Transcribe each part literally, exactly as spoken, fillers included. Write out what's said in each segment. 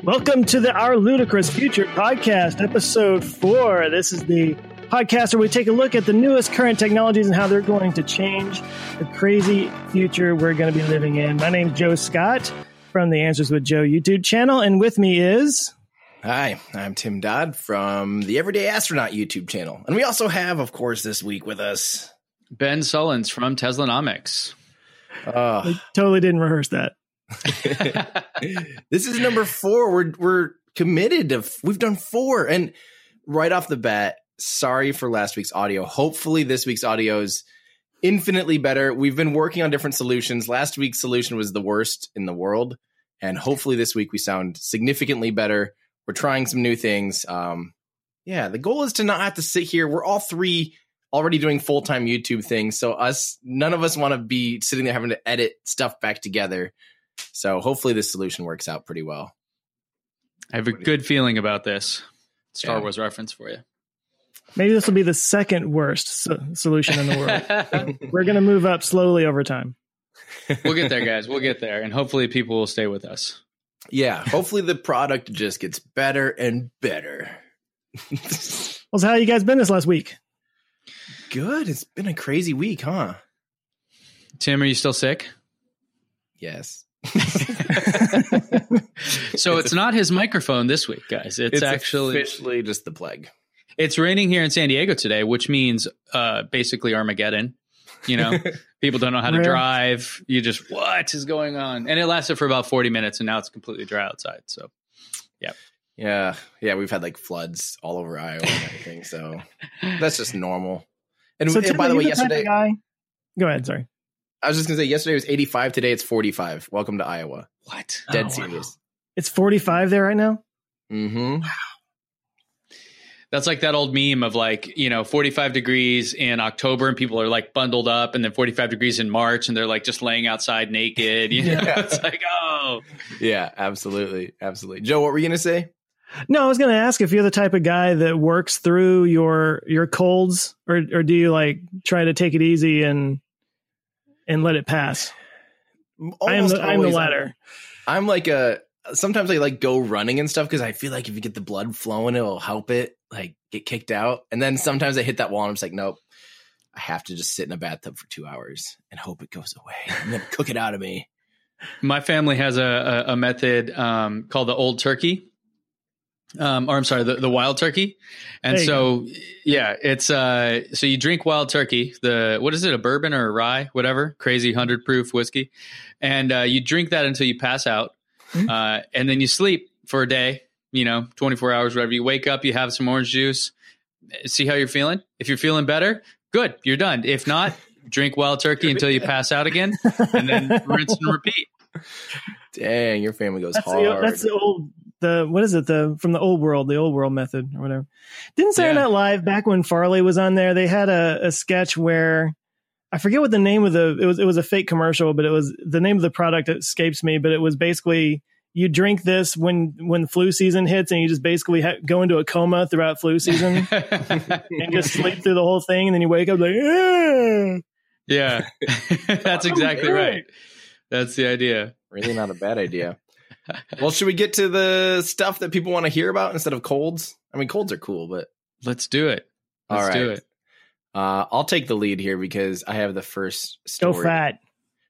Welcome to the Our Ludicrous Future podcast, episode four. This is the podcast where we take a look at the newest current technologies and how they're going to change the crazy future we're going to be living in. My name's Joe Scott from the Answers with Joe YouTube channel, and with me is... Hi, I'm Tim Dodd from the Everyday Astronaut YouTube channel. And we also have, of course, this week with us... Ben Sullins from Teslanomics. Uh, I totally didn't rehearse that. This is number four. We're we're committed to. We've done four, and right off the bat, sorry for last week's audio. Hopefully, this week's audio is infinitely better. We've been working on different solutions. Last week's solution was the worst in the world, and hopefully, this week we sound significantly better. We're trying some new things. Um, yeah, the goal is to not have to sit here. We're all three already doing full time YouTube things, so us none of us want to be sitting there having to edit stuff back together. So hopefully this solution works out pretty well. I have a good feeling about this. Star Yeah. Wars reference for you. Maybe this will be the second worst so- solution in the world. We're going to move up slowly over time. We'll get there, guys. We'll get there. And hopefully people will stay with us. Yeah, hopefully the product just gets better and better. Well, so how you guys been this last week? Good. It's been a crazy week, huh? Tim, are you still sick? Yes. So it's not his microphone this week, guys. It's, It's actually officially just the plague. it's raining here in San Diego today, which means uh, basically Armageddon. You know, people don't know how to Rare. drive. You just, what is going on? And it lasted for about forty minutes, and now it's completely dry outside. So, yeah. Yeah. Yeah, we've had like floods all over Iowa and everything. So that's just normal. And, So and Tim, by are the you way, type of yesterday, guy? Go ahead, sorry. I was just going to say, yesterday was eighty-five. Today it's forty-five. Welcome to Iowa. What? Dead Oh, serious. It's forty-five there right now? Mm-hmm. That's like that old meme of like, you know, forty-five degrees in October and people are like bundled up, and then forty-five degrees in March and they're like just laying outside naked. You know, Yeah. it's like, oh, Yeah, absolutely. Absolutely. Joe, what were you going to say? No, I was going to ask if you're the type of guy that works through your your colds, or or do you like try to take it easy and and let it pass? I am Almost the, I'm the always, latter. I'm like a, sometimes I like go running and stuff because I feel like if you get the blood flowing, it'll help it like get kicked out. And then sometimes I hit that wall and I'm just like, nope, I have to just sit in a bathtub for two hours and hope it goes away and then cook it out of me. my family has a, a, a method um, called the old turkey. Um, or I'm sorry, the, the wild turkey. And There you so, yeah, it's, uh, so you drink wild turkey, the, what is it? A bourbon or a rye, whatever, crazy hundred proof whiskey. And, uh, you drink that until you pass out. Mhm. Uh, and then you sleep for a day, you know, twenty-four hours, whatever. You wake up, you have some orange juice, see how you're feeling. If you're feeling better, good, you're done. If not, drink wild turkey until you pass out again, and then rinse and repeat. Dang, your family goes That's the, hard. that's the old the what is it the from the old world the old world method or whatever. Didn't Saturday Yeah. Night Live back when Farley was on there? They had a, a sketch where I forget what the name of the it was. It was a fake commercial, but it was the name of the product escapes me. But it was basically you drink this when when flu season hits, and you just basically ha- go into a coma throughout flu season and just sleep through the whole thing, and then you wake up like, yeah. Yeah, that's exactly right. That's the idea. Really not a bad idea. Well, should we get to the stuff that people want to hear about instead of colds? I mean, colds are cool, but Let's do it. all Let's right. do it. Uh, I'll take the lead here because I have the first Go story. fat.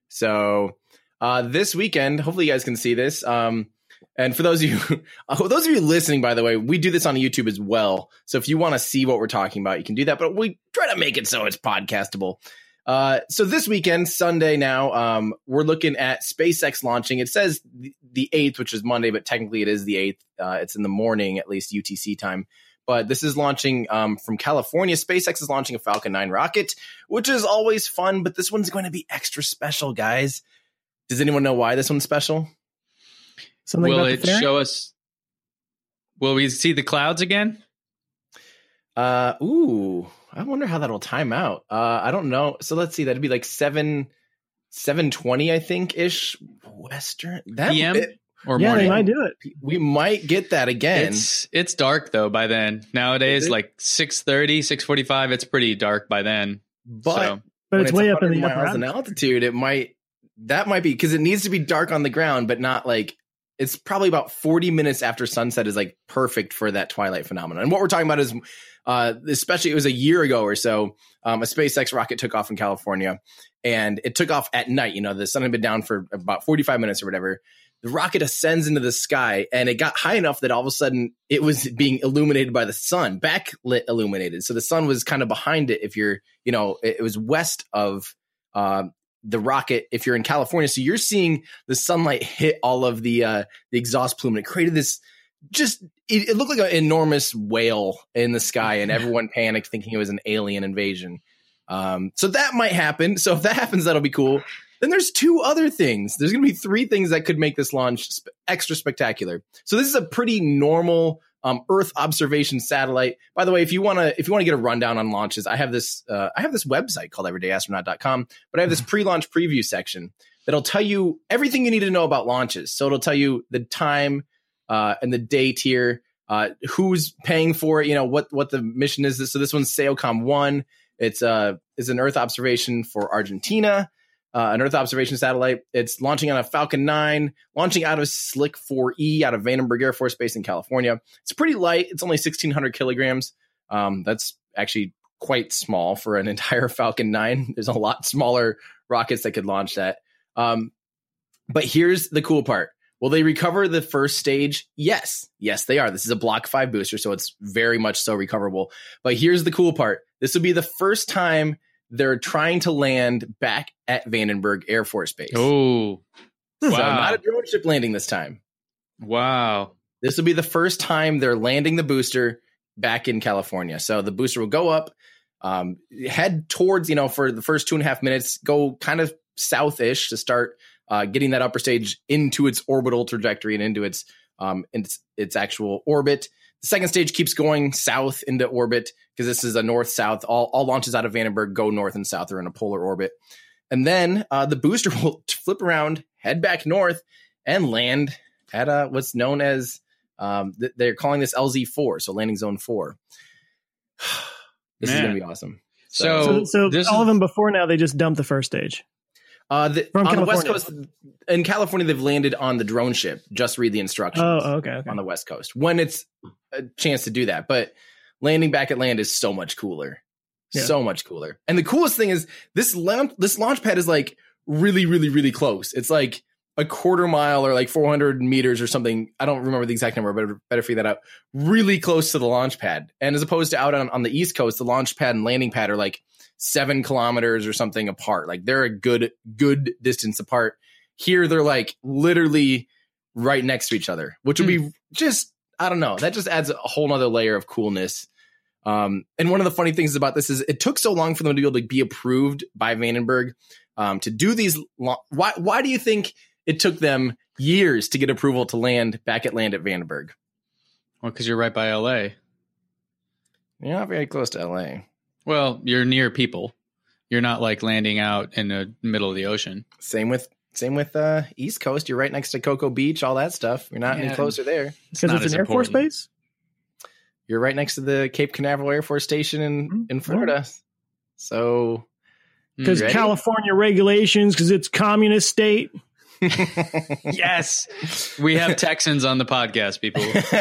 So uh, this weekend, hopefully you guys can see this. Um, and for those of you, uh, those of you listening, by the way, we do this on YouTube as well. So if you want to see what we're talking about, you can do that. But we try to make it so it's podcastable. Uh, so this weekend, Sunday now, um, we're looking at SpaceX launching. It says the, the eighth, which is Monday, but technically it is the eighth. Uh, it's in the morning, at least U T C time. But this is launching um, from California. SpaceX is launching a Falcon nine rocket, which is always fun. But this one's going to be extra special, guys. Does anyone know why this one's special? Something Will about it the fair? show us? Will we see the clouds again? Uh, ooh, I wonder how that'll time out. Uh, I don't know. So let's see. That'd be like seven, seven twenty, I think, ish. Western. That P M it- or Yeah, they morning? might do it. we might get that again. It's it's dark though by then. Is Nowadays, it? like six thirty, six forty-five, it's pretty dark by then. but So, But when it's way up in one hundred the upper miles in atmosphere. altitude, it might that might be because it needs to be dark on the ground, but not like it's probably about forty minutes after sunset is like perfect for that twilight phenomenon. And what we're talking about is, uh, especially it was a year ago or so, um, a SpaceX rocket took off in California, and it took off at night. You know, the sun had been down for about forty-five minutes or whatever. The rocket ascends into the sky, and it got high enough that all of a sudden it was being illuminated by the sun, backlit illuminated. So the sun was kind of behind it. If you're, you know, it, it was west of uh, the rocket if you're in California. So you're seeing the sunlight hit all of the uh, the exhaust plume, and it created this just, it, it looked like an enormous whale in the sky, and everyone panicked thinking it was an alien invasion. Um, so that might happen. So if that happens, that'll be cool. Then there's two other things. There's going to be three things that could make this launch sp- extra spectacular. So this is a pretty normal um, Earth observation satellite. By the way, if you want to if you want to get a rundown on launches, I have this uh, I have this website called everyday astronaut dot com, but I have this pre-launch preview section that'll tell you everything you need to know about launches. So it'll tell you the time uh, and the date here, uh, who's paying for it, you know, what what the mission is. So this one's SAOCOM one. It's uh is an Earth observation for Argentina. Uh, an Earth observation satellite. It's launching on a Falcon nine, launching out of Slick four E out of Vandenberg Air Force Base in California. It's pretty light. It's only sixteen hundred kilograms. Um, that's actually quite small for an entire Falcon nine. There's a lot smaller rockets that could launch that. Um, but here's the cool part. Will they recover the first stage? Yes. Yes, they are. This is a Block five booster, so it's very much so recoverable. But here's the cool part. This will be the first time they're trying to land back at Vandenberg Air Force Base. Oh, so wow. Not a drone ship landing this time. Wow. This will be the first time they're landing the booster back in California. So the booster will go up, um, head towards, you know, for the first two and a half minutes, go kind of south-ish to start uh, getting that upper stage into its orbital trajectory and into its, um, its, its actual orbit. The second stage keeps going south into orbit because this is a north-south. All, all launches out of Vandenberg go north and south. They're in a polar orbit. And then uh, the booster will flip around, head back north, and land at uh, what's known as, um, th- they're calling this L Z four, so landing zone four. This Man. is going to be awesome. So, So, so this all is, of them before now, they just dumped the first stage. Uh, the, From on the West California. Coast, in California, they've landed on the drone ship. Just read the instructions. Oh, okay, okay. On the West Coast when it's a chance to do that. But landing back at land is so much cooler. Yeah. So much cooler. And the coolest thing is this launch, this launch pad is like really, really, really close. It's like a quarter mile or like four hundred meters or something. I don't remember the exact number, but better figure that out. Really close to the launch pad. And as opposed to out on, on the East Coast, the launch pad and landing pad are like seven kilometers or something apart. Like they're a good, good distance apart. Here, they're like literally right next to each other, which would be just, I don't know. That just adds a whole nother layer of coolness. Um, and one of the funny things about this is it took so long for them to be able to be approved by Vandenberg um, to do these. Lo- why, why do you think it took them years to get approval to land back at land at Vandenberg? well, because you're right by L A. You're not very close to L A. Well, you're near people. You're not like landing out in the middle of the ocean. Same with same with uh, East Coast. You're right next to Cocoa Beach, all that stuff. You're not Yeah. any closer there. Because not it's as an Air Force important. base? You're right next to the Cape Canaveral Air Force Station in, in Florida. So Because ready? California regulations, because it's communist state. Yes. We have Texans on the podcast, people.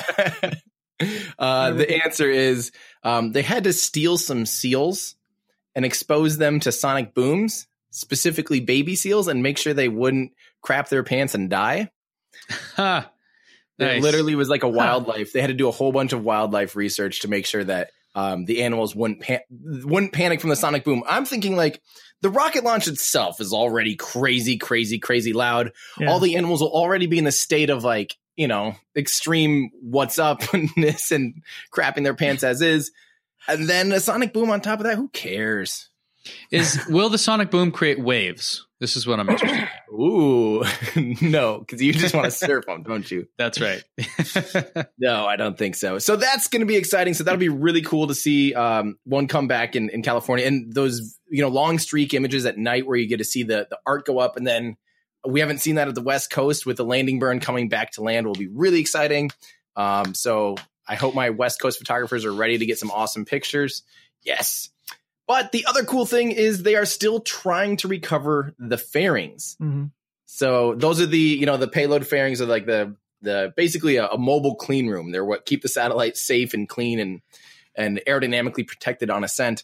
uh, the answer is um, they had to steal some seals and expose them to sonic booms, specifically baby seals, and make sure they wouldn't crap their pants and die. Ha. It Nice. literally was like a wildlife. They had to do a whole bunch of wildlife research to make sure that um, the animals wouldn't pan- wouldn't panic from the sonic boom. I'm thinking like the rocket launch itself is already crazy, crazy, crazy loud. Yeah. All the animals will already be in a state of like, you know, extreme what's upness and crapping their pants as is. And then a sonic boom on top of that. Who cares? Is will the sonic boom create waves? This is what I'm interested in. Ooh, no, because you just want to surf them, don't you? That's right. No, I don't think so. So that's going to be exciting. So that'll be really cool to see um, one come back in, in California, and those, you know, long streak images at night where you get to see the, the art go up. And then we haven't seen that at the West Coast with the landing burn coming back to land will be really exciting. Um, so I hope my West Coast photographers are ready to get some awesome pictures. Yes. But the other cool thing is they are still trying to recover the fairings. Mm-hmm. So those are the, you know, the payload fairings are like the, the basically a, a mobile clean room. They're what keep the satellite safe and clean and and aerodynamically protected on ascent.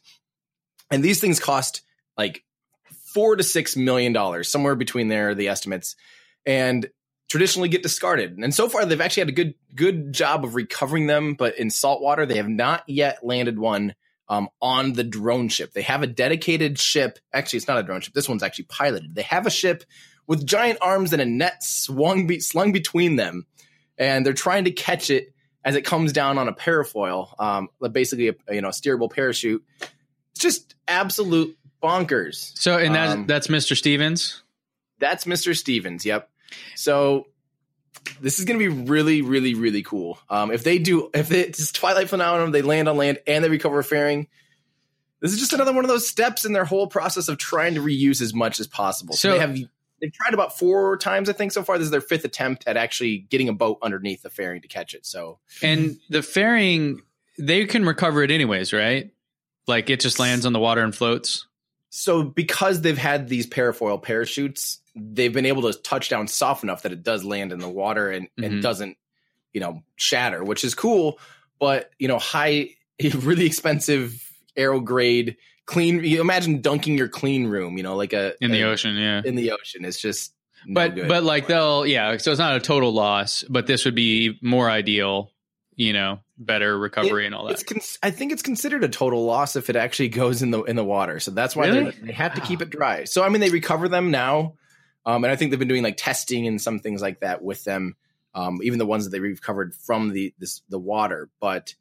And these things cost like four to six million dollars, somewhere between there, the estimates, and traditionally get discarded. And so far, they've actually had a good good job of recovering them. But in saltwater, they have not yet landed one um, on the drone ship. They have a dedicated ship. Actually, it's not a drone ship. This one's actually piloted. They have a ship with giant arms and a net swung be- slung between them, and they're trying to catch it as it comes down on a parafoil, um, basically a you know steerable parachute. It's just absolute bonkers. So, and that's, um, that's Mister Stevens? That's Mister Stevens. Yep. So this is going to be really, really, really cool. Um, if they do, if it's Twilight Phenomenon, they land on land and they recover a fairing. This is just another one of those steps in their whole process of trying to reuse as much as possible. So, so they have, they've tried about four times, I think, so far. This is their fifth attempt at actually getting a boat underneath the fairing to catch it. So, and the fairing, they can recover it anyways, right? Like it just lands on the water and floats. So because they've had these parafoil parachutes, they've been able to touch down soft enough that it does land in the water and, mm-hmm. and doesn't, you know, shatter, which is cool. But, you know, high, really expensive aero grade clean. You imagine dunking your clean room, you know, like a in the a, ocean. Yeah. In the ocean. It's just, no but, good. but like they'll, yeah. So it's not a total loss, but this would be more ideal, you know, better recovery it, and all that. It's con- I think it's considered a total loss if it actually goes in the in the water. So that's why really? they have to keep it dry. So I mean, they recover them now, um, and I think they've been doing like testing and some things like that with them, um, even the ones that they recovered from the this, the water. But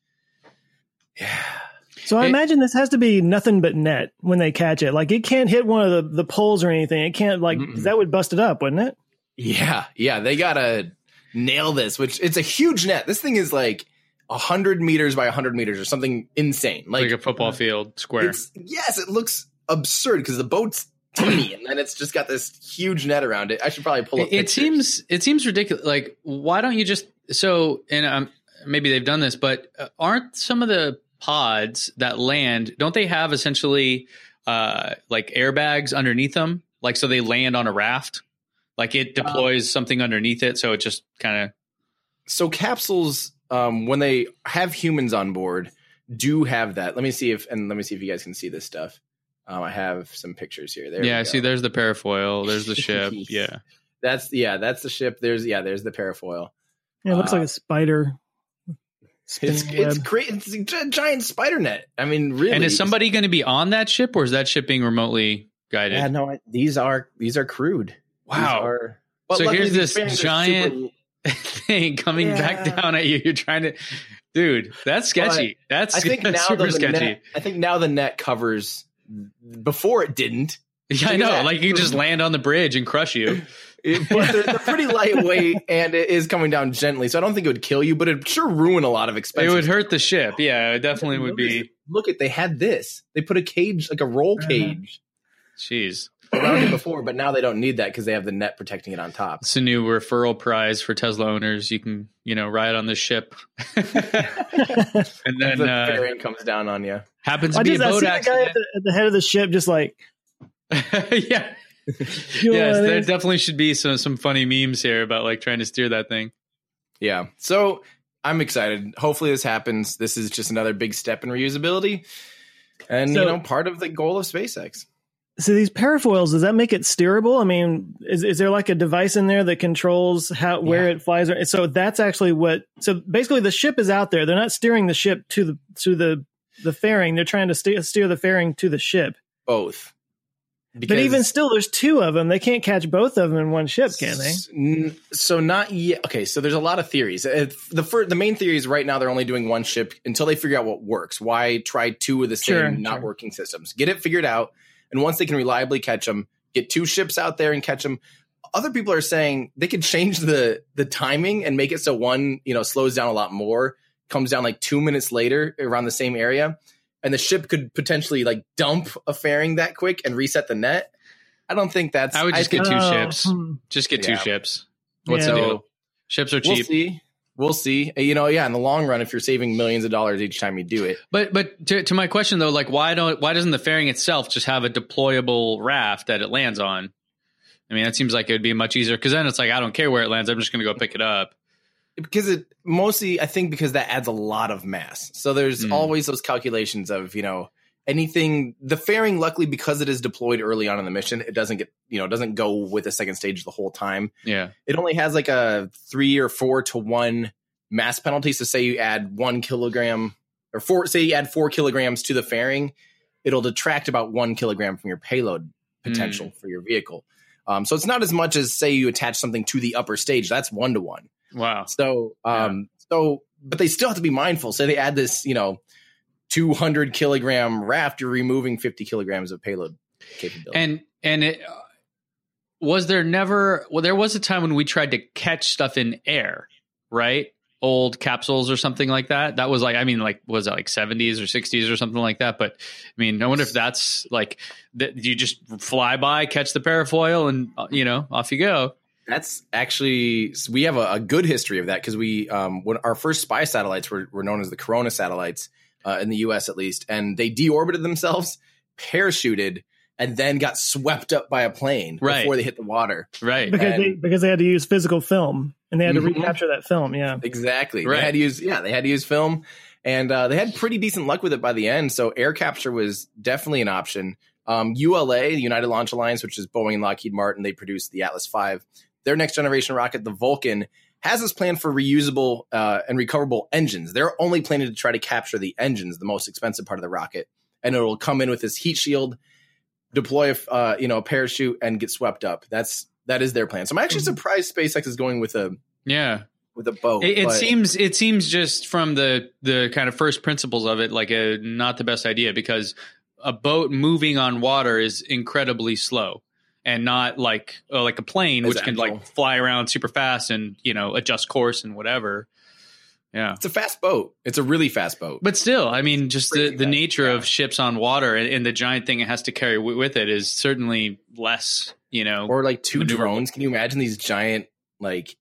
yeah. So I it, imagine this has to be nothing but net when they catch it. Like it can't hit one of the, the poles or anything. It can't like mm-mm. that would bust it up, wouldn't it? Yeah, yeah. They gotta nail this. Which it's a huge net. This thing is like a hundred meters by a hundred meters or something insane. Like, like a football field square. It's, yes, it looks absurd because the boat's tiny and then it's just got this huge net around it. I should probably pull up It, it seems it seems ridiculous. Like, why don't you just so and um, maybe they've done this, but aren't some of the pods that land, don't they have essentially uh, like airbags underneath them? Like, so they land on a raft, like it deploys um, something underneath it. So it just kind of. So capsules, um, when they have humans on board, do have that. Let me see if, and let me see if you guys can see this stuff. Um, I have some pictures here. There yeah, I see. There's the parafoil. There's the ship. Yeah. That's, yeah, that's the ship. There's, yeah, there's the parafoil. Yeah, it looks uh, like a spider. It's it's great. It's a giant spider net. I mean, really. And is somebody going to be on that ship, or is that ship being remotely guided? Yeah, no. I, these are these are crewed. Wow. Are, so here's this giant super... thing coming yeah. back down at you. You're trying to, dude. That's sketchy. But that's I think that's now super the sketchy. Net, I think now the net covers. Before it didn't. Yeah, I know. That. Like you just land on the bridge and crush you. It, but they're, they're pretty lightweight, and it is coming down gently. So I don't think it would kill you, but it'd sure ruin a lot of expenses. It would hurt the ship. Yeah, it definitely would be. Look at they had this. They put a cage, like a roll cage. Jeez. Around it before, but now they don't need that because they have the net protecting it on top. It's a new referral prize for Tesla owners. You can, you know, ride on the ship, and then the uh, fairing comes down on you. Happens to I be just, a boat I see accident. The guy at the, at the head of the ship, just like, yeah. You know yes, there is? definitely should be some some funny memes here about like trying to steer that thing. Yeah, so I'm excited. Hopefully this happens. This is just another big step in reusability, and so, you know, part of the goal of SpaceX. So these parafoils, does that make it steerable? I mean, is is there like a device in there that controls how where yeah. it flies? So that's actually what. So basically, the ship is out there. They're not steering the ship to the to the the fairing. They're trying to steer steer the fairing to the ship. Both. Because but even still, there's two of them. They can't catch both of them in one ship, can they? So not yet. Okay, so there's a lot of theories. The first, the main theory is right now they're only doing one ship until they figure out what works. Why try two of the same sure, not sure. working systems? Get it figured out, and once they can reliably catch them, get two ships out there and catch them. Other people are saying they could change the the timing and make it so one, you know, slows down a lot more, comes down like two minutes later around the same area. And the ship could potentially like dump a fairing that quick and reset the net. I don't think that's. I would just I get think, two oh. ships. Just get two yeah. ships. What's yeah. the deal? Ships are cheap. We'll see. We'll see. You know, yeah. In the long run, if you're saving millions of dollars each time you do it. But but to, to my question though, like why don't why doesn't the fairing itself just have a deployable raft that it lands on? I mean, that seems like it would be much easier because then it's like I don't care where it lands. I'm just going to go pick it up. because it mostly, I think, because that adds a lot of mass. So there's Mm. always those calculations of, you know, anything. The fairing, luckily, because it is deployed early on in the mission, it doesn't get, you know, doesn't go with the second stage the whole time. Yeah. It only has like a three or four to one mass penalty. So say you add one kilogram or four, say you add four kilograms to the fairing, it'll detract about one kilogram from your payload potential Mm. for your vehicle. Um, so it's not as much as say you attach something to the upper stage. That's one to one. Wow. So, um, so, but they still have to be mindful. Say they add this, you know, two hundred kilogram raft, you're removing fifty kilograms of payload capability. And and it uh, was there never well there was a time when we tried to catch stuff in air, right? Old capsules or something like that. That was like, I mean, like, was that like seventies or sixties or something like that? But I mean, I wonder if that's like, that you just fly by, catch the parafoil, and uh, you know, off you go. That's actually, we have a, a good history of that because we, um, when our first spy satellites were, were known as the Corona satellites uh, in the U S at least, and they deorbited themselves, parachuted, and then got swept up by a plane Right. before they hit the water. Right. because And- they because they had to use physical film and they had to Mhm. recapture that film. Yeah. Exactly. Right. They had to use, yeah, they had to use film, and uh, they had pretty decent luck with it by the end. So air capture was definitely an option. Um, U L A, the United Launch Alliance, which is Boeing and Lockheed Martin, they produced the Atlas five. Their next generation rocket, the Vulcan, has this plan for reusable uh, and recoverable engines. They're only planning to try to capture the engines, the most expensive part of the rocket, and it'll come in with this heat shield, deploy a uh, you know a parachute, and get swept up. That's that is their plan. So I'm actually surprised SpaceX is going with a Yeah. with a boat. It, it but- seems it seems just from the the kind of first principles of it like a not the best idea, because a boat moving on water is incredibly slow and not like uh, like a plane, which can Exactly. like fly around super fast and, you know, adjust course and whatever. Yeah. It's a fast boat. It's a really fast boat. But still, I mean, just the, Crazy the fast, nature yeah. of ships on water and, and the giant thing it has to carry w- with it is certainly less, you know. Or like two maneuverable. drones. Can you imagine these giant like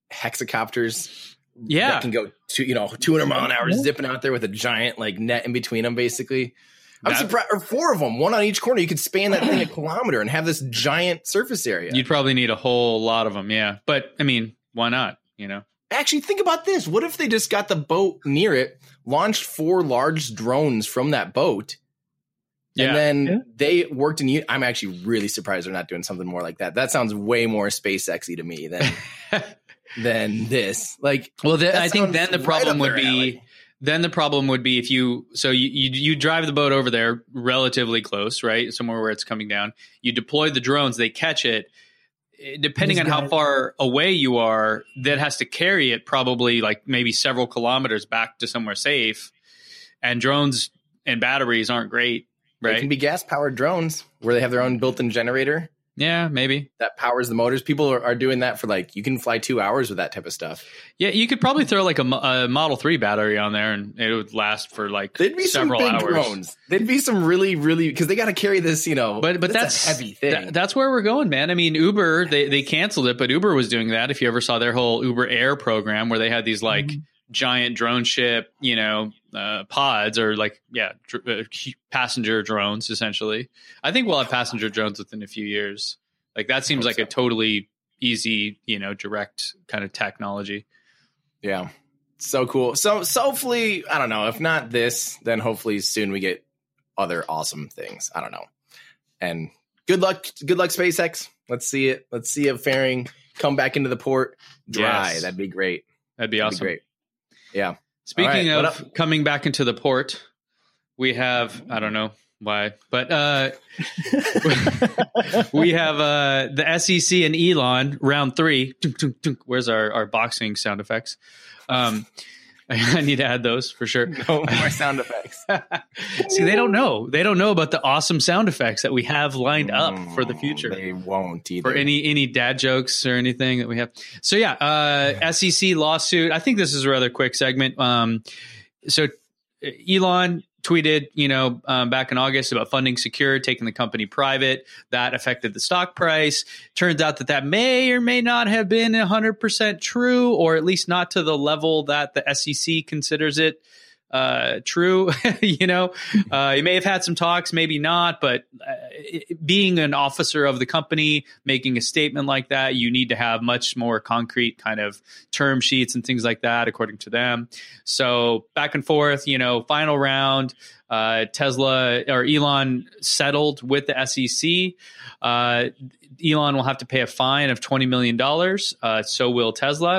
hexacopters? Yeah. that can go to you know two hundred mile an hour Yeah. zipping out there with a giant like net in between them. Basically, I'm That- surprised. Or four of them, one on each corner. You could span that thing a kilometer and have this giant surface area. You'd probably need a whole lot of them. Yeah. But I mean, why not? You know? Actually, think about this. What if they just got the boat near it, launched four large drones from that boat, Yeah. and then Yeah. they worked in. I'm actually really surprised they're not doing something more like that. That sounds way more SpaceX-y to me than than this. Like, Well, then, that I think sounds then the right problem up would their be alley. then the problem would be if you so you, you you drive the boat over there relatively close, right, somewhere where it's coming down. You deploy the drones, they catch it. Eh, Depending on These how guys- far away you are, that has to carry it probably like maybe several kilometers back to somewhere safe. And drones and batteries aren't great, They right? can be gas-powered drones where they have their own built-in generator Yeah, maybe. that powers the motors. People are, are doing that for like, you can fly two hours with that type of stuff. Yeah, you could probably throw like a, Mo- a Model three battery on there, and it would last for like There'd be some several big hours. drones. There'd be some really, really, because they got to carry this, you know, But but that's, a heavy thing. that- that's where we're going, man. I mean, Uber they they canceled it, but Uber was doing that. If you ever saw their whole Uber Air program, where they had these like Mhm. giant drone ship, you know, uh, pods or like yeah, dr- uh, passenger drones essentially. I think we'll have passenger drones within a few years. Like that seems Hope like so. a totally easy, you know, direct kind of technology. Yeah. So cool. So, so hopefully, I don't know, if not this, then hopefully soon we get other awesome things. I don't know. And good luck, good luck, SpaceX. Let's see it. Let's see a fairing come back into the port dry. Yes. That'd be great. That'd be That'd awesome. be great. Yeah. Speaking All right, what of coming back into the port, we have I don't know why, but uh, we have uh, the S E C and Elon round three. Tunk, tunk, tunk. Where's our, our boxing sound effects? Um, I need to add those for sure. No more sound effects. See, they don't know. They don't know about the awesome sound effects that we have lined up for the future. They won't either. For any any dad jokes or anything that we have. So yeah, uh, S E C lawsuit. I think this is a rather quick segment. Um, so Elon tweeted, you know, um, back in August about funding Secure, taking the company private. That affected the stock price. Turns out that that may or may not have been one hundred percent true, or at least not to the level that the S E C considers it uh, true. You know, uh, he may have had some talks, maybe not, but uh, being an officer of the company, making a statement like that, you need to have much more concrete kind of term sheets and things like that, according to them. So back and forth, you know, final round, uh, Tesla or Elon settled with the S E C. Uh, Elon will have to pay a fine of twenty million dollars. Uh, so will Tesla.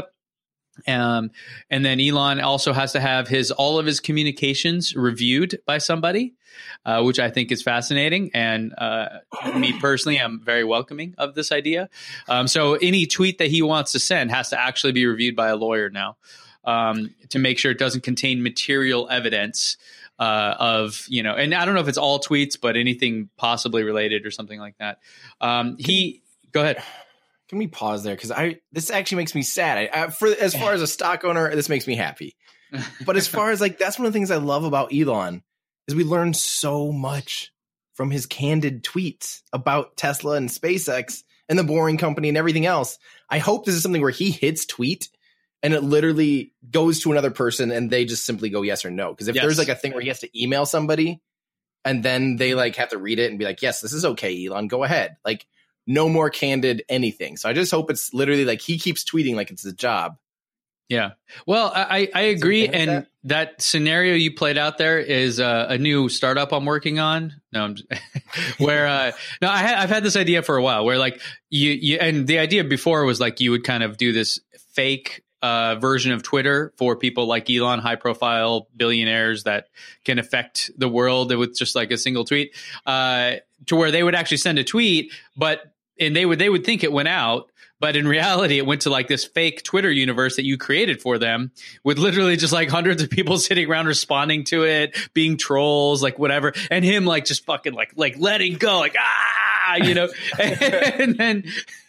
Um, and then Elon also has to have his all of his communications reviewed by somebody, uh, which I think is fascinating. And uh, me personally, I'm very welcoming of this idea. Um, so any tweet that he wants to send has to actually be reviewed by a lawyer now, um, to make sure it doesn't contain material evidence uh, of, you know, and I don't know if it's all tweets, but anything possibly related or something like that. Um, he, go ahead. Can we pause there? Because I this actually makes me sad. I, I, for as far as a stock owner, this makes me happy. But as far as like, that's one of the things I love about Elon is we learn so much from his candid tweets about Tesla and SpaceX and the Boring Company and everything else. I hope this is something where he hits tweet and it literally goes to another person and they just simply go yes or no. Because if yes. there's like a thing where he has to email somebody and then they like have to read it and be like, yes, this is okay, Elon, go ahead. Like, no more candid anything. So I just hope it's literally like he keeps tweeting like it's his job. Yeah. Well, I, I agree. And that? that scenario you played out there is uh, a new startup I'm working on. No, I'm just, where, uh, no, I ha- I've had this idea for a while where like you, you, and the idea before was like you would kind of do this fake uh, version of Twitter for people like Elon, high profile billionaires that can affect the world with just like a single tweet, uh, to where they would actually send a tweet, but and they would they would think it went out, but in reality, it went to like this fake Twitter universe that you created for them, with literally just like hundreds of people sitting around responding to it, being trolls, like whatever, and him like just fucking like like letting go, like ah, you know, and then.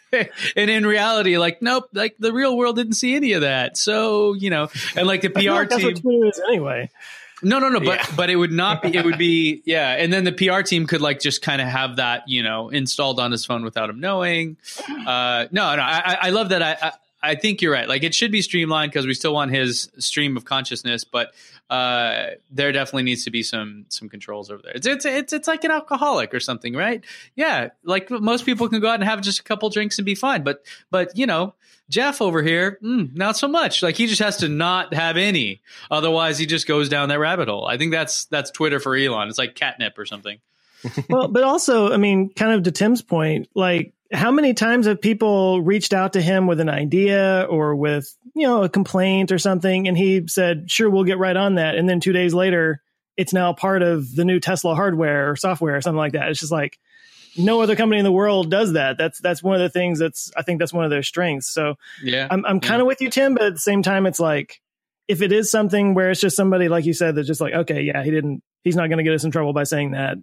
And in reality, like, nope, like the real world didn't see any of that. So, you know, and like the P R like that's team. what Twitter is anyway. No, no, no. But, yeah. but it would not be, it would be, yeah. And then the P R team could like just kind of have that, you know, installed on his phone without him knowing. Uh, no, no, I, I love that. I, I, I think you're right. Like it should be streamlined because we still want his stream of consciousness, but uh, there definitely needs to be some some controls over there. It's it's it's it's like an alcoholic or something, right? Yeah, like most people can go out and have just a couple drinks and be fine, but but you know, Jeff over here, mm, not so much. Like he just has to not have any, otherwise he just goes down that rabbit hole. I think that's that's Twitter for Elon. It's like catnip or something. Well, but also, I mean, kind of to Tim's point, like how many times have people reached out to him with an idea or with, you know, a complaint or something, and he said, sure, we'll get right on that. And then two days later, it's now part of the new Tesla hardware or software or something like that. It's just like no other company in the world does that. That's that's one of the things that's, I think that's one of their strengths. So yeah, I'm I'm kind of yeah. with you, Tim, but at the same time, it's like, if it is something where it's just somebody, like you said, that's just like, okay, yeah, he didn't, he's not going to get us in trouble by saying that.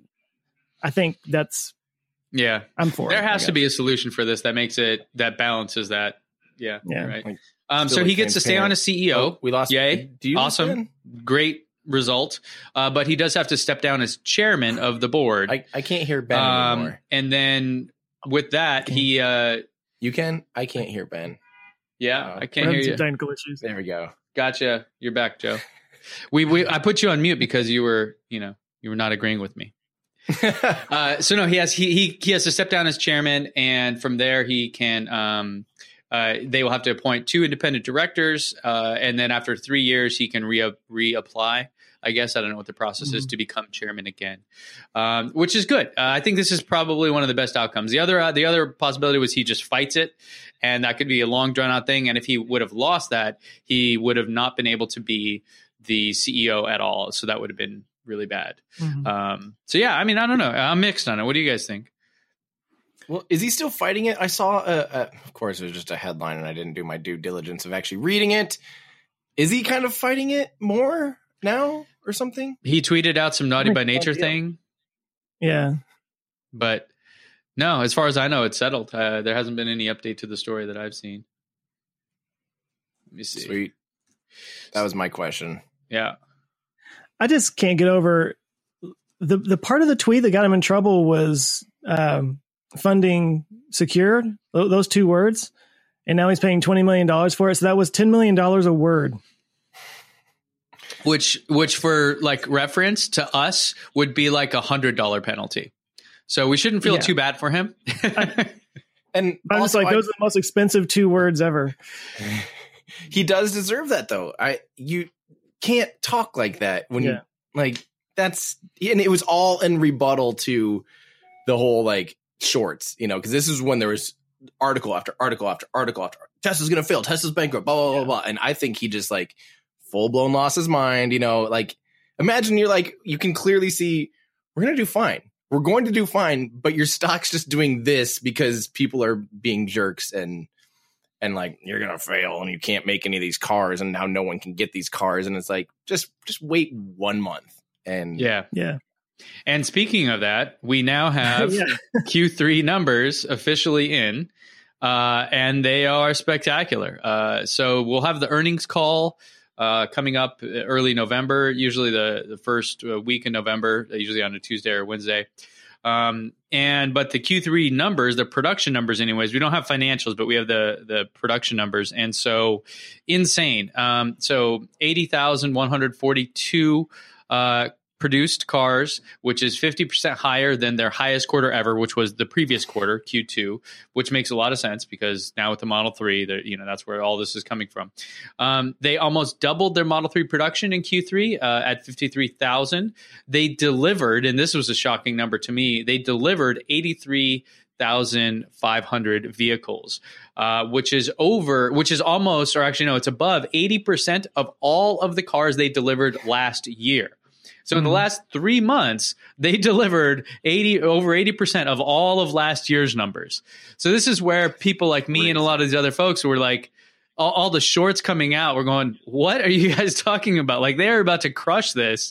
I think that's, yeah, I'm for there it. There has to be a solution for this that makes it, that balances that. Yeah. Yeah. Right. Like, um, so he gets to stay on as C E O. Oh, we lost. Yay. Do you awesome. Understand? Great result. Uh, but he does have to step down as chairman of the board. I, I can't hear Ben um, anymore. And then with that, he, uh, you can, I can't hear Ben. yeah, Uh, I can't hear you. Technical issues. There we go. Gotcha. You're back, Joe. we, we, I put you on mute because you were, you know, you were not agreeing with me. uh, so no, he has he, he he has to step down as chairman, and from there he can. Um, uh, they will have to appoint two independent directors, uh, and then after three years he can re reapply. I guess I don't know what the process mm-hmm. is to become chairman again, um, which is good. Uh, I think this is probably one of the best outcomes. The other uh, the other possibility was he just fights it, and that could be a long drawn out thing. And if he would have lost that, he would have not been able to be the C E O at all. So that would have been really bad. Mm-hmm. Um, so yeah, I mean, I don't know. I'm mixed on it. What do you guys think? Well, is he still fighting it? I saw, a, a, of course, it was just a headline, and I didn't do my due diligence of actually reading it. Is he kind of fighting it more now or something? He tweeted out some Naughty by Nature thing. Yeah, but no, as far as I know, it's settled. Uh, there hasn't been any update to the story that I've seen. Let me see. Sweet. That was my question. Yeah. I just can't get over the the part of the tweet that got him in trouble was um, funding secured, those two words, and now he's paying twenty million dollars for it. So that was ten million dollars a word. Which, which for like reference to us would be like a hundred dollar penalty. So we shouldn't feel Yeah. too bad for him. And I'm just also, like, I- those are the most expensive two words ever. he does deserve that, though. I you can't talk like that when Yeah. you like that's and it was all in rebuttal to the whole like shorts, you know, because this is when there was article after article after article after Tesla's gonna fail, Tesla's bankrupt, blah blah blah Yeah. blah. And I think he just like full blown lost his mind, you know. Like imagine you're like you can clearly see we're gonna do fine. We're going to do fine, but your stock's just doing this because people are being jerks and and like you're gonna fail and you can't make any of these cars and now no one can get these cars and it's like just just wait one month and Yeah. Yeah. And speaking of that, we now have Yeah. Q three numbers officially in, uh, and they are spectacular. Uh, so we'll have the earnings call uh, coming up early November, usually the, the first uh, week in November, usually on a Tuesday or Wednesday. Um, and but the Q three numbers, the production numbers, anyways, we don't have financials, but we have the the production numbers, and so insane. Um, so eighty thousand one hundred forty-two uh, produced cars, which is fifty percent higher than their highest quarter ever, which was the previous quarter, Q two, which makes a lot of sense because now with the Model three, you know, that's where all this is coming from. Um, they almost doubled their Model three production in Q three uh, at fifty-three thousand. They delivered, and this was a shocking number to me, they delivered eighty-three thousand five hundred vehicles, uh, which is over, which is almost, or actually no, it's above eighty percent of all of the cars they delivered last year. So in the last three months, they delivered eighty over eighty percent of all of last year's numbers. So this is where people like me and a lot of these other folks were like, all, all the shorts coming out, we're going, what are you guys talking about? Like they're about to crush this.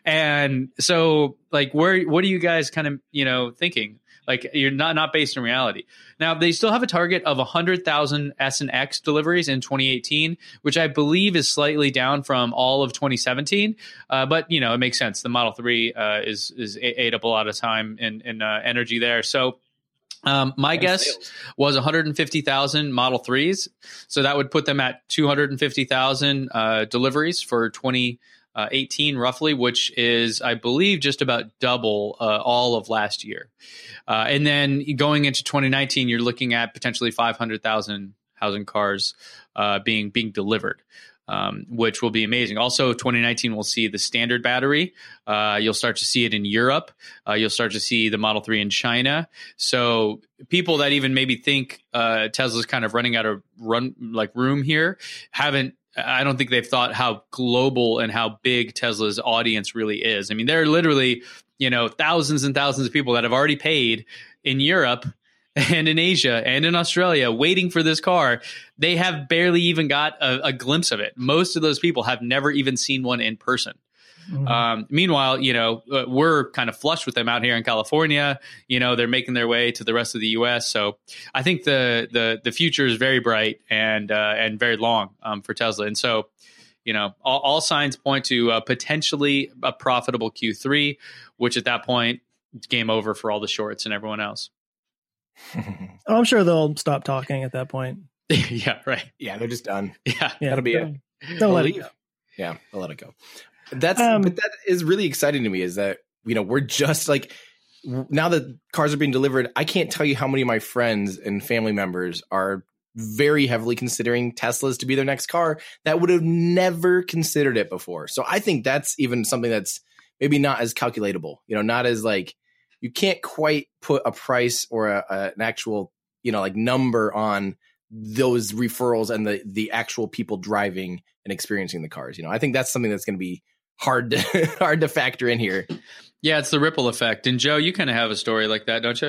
And so like, where, what are you guys kind of, you know, thinking? Like you're not, not based in reality. Now they still have a target of one hundred thousand S and X deliveries in twenty eighteen, which I believe is slightly down from all of twenty seventeen. Uh, but you know, it makes sense. The Model three uh, is, is ate up a lot of time and, and uh, energy there. So um, my And guess sales. was one hundred fifty thousand Model threes. So that would put them at two hundred fifty thousand uh, deliveries for twenty eighteen roughly, which is, I believe, just about double uh, all of last year. Uh, and then going into twenty nineteen, you're looking at potentially five hundred thousand housing cars uh, being being delivered, um, which will be amazing. Also, twenty nineteen will see the standard battery. Uh, you'll start to see it in Europe. Uh, you'll start to see the Model three in China. So people that even maybe think uh, Tesla's kind of running out of run like room here haven't. I don't think they've thought how global and how big Tesla's audience really is. I mean, there are literally, you know, thousands and thousands of people that have already paid in Europe and in Asia and in Australia waiting for this car. They have barely even got a, a glimpse of it. Most of those people have never even seen one in person. Mhm. Um, meanwhile, you know, uh, we're kind of flush with them out here in California. You know, they're making their way to the rest of the U S. So I think the the the future is very bright and uh, and very long um, for Tesla. And so, you know, all, all signs point to uh, potentially a profitable Q three, which at that point, it's game over for all the shorts and everyone else. Oh, I'm sure they'll stop talking at that point. Yeah, right. yeah, they're just done. Yeah. Yeah, That'll be it. They'll let it Leave. go. Yeah, I'll let it go. That's Um, but that is really exciting to me. Is that you know we're just like w- now that cars are being delivered. I can't tell you how many of my friends and family members are very heavily considering Teslas to be their next car that would have never considered it before. So I think that's even something that's maybe not as calculatable. You know, not as like you can't quite put a price or a, a, an actual you know like number on those referrals and the the actual people driving and experiencing the cars. You know, I think that's something that's going to be hard to hard to factor in here. Yeah, it's the ripple effect. And Joe, you kind of have a story like that, don't you?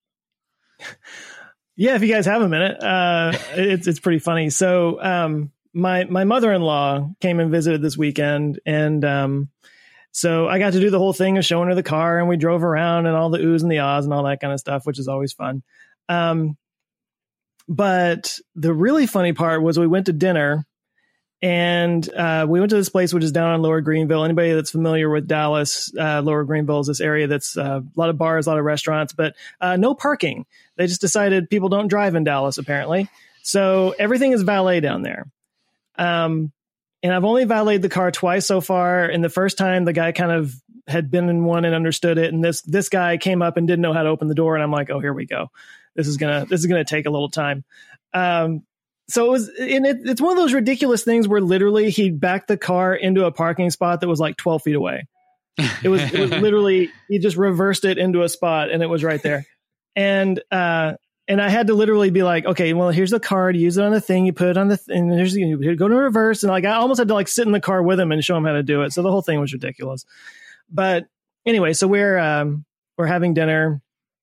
Yeah, if you guys have a minute, uh, it's it's pretty funny. So, um, my my mother in law came and visited this weekend, and um, so I got to do the whole thing of showing her the car, and we drove around and all the oohs and the ahs and all that kind of stuff, which is always fun. Um, but the really funny part was we went to dinner. And uh, we went to this place, which is down on Lower Greenville. Anybody that's familiar with Dallas, uh, Lower Greenville is this area that's uh, a lot of bars, a lot of restaurants, but uh, no parking. They just decided people don't drive in Dallas, apparently. So everything is valet down there. Um, and I've only valeted the car twice so far. And the first time, the guy kind of had been in one and understood it. And this, this guy came up and didn't know how to open the door. And I'm like, oh, here we go. This is gonna, this is gonna take a little time. Um, so it was, and it, it's one of those ridiculous things where literally he backed the car into a parking spot that was like twelve feet away. It was, it was literally, he just reversed it into a spot and it was right there. And, uh, and I had to literally be like, okay, well, here's the card, use it on the thing, you put it on the, th- and there's, you go to reverse. And like, I almost had to like sit in the car with him and show him how to do it. So the whole thing was ridiculous. But anyway, so we're, um, we're having dinner,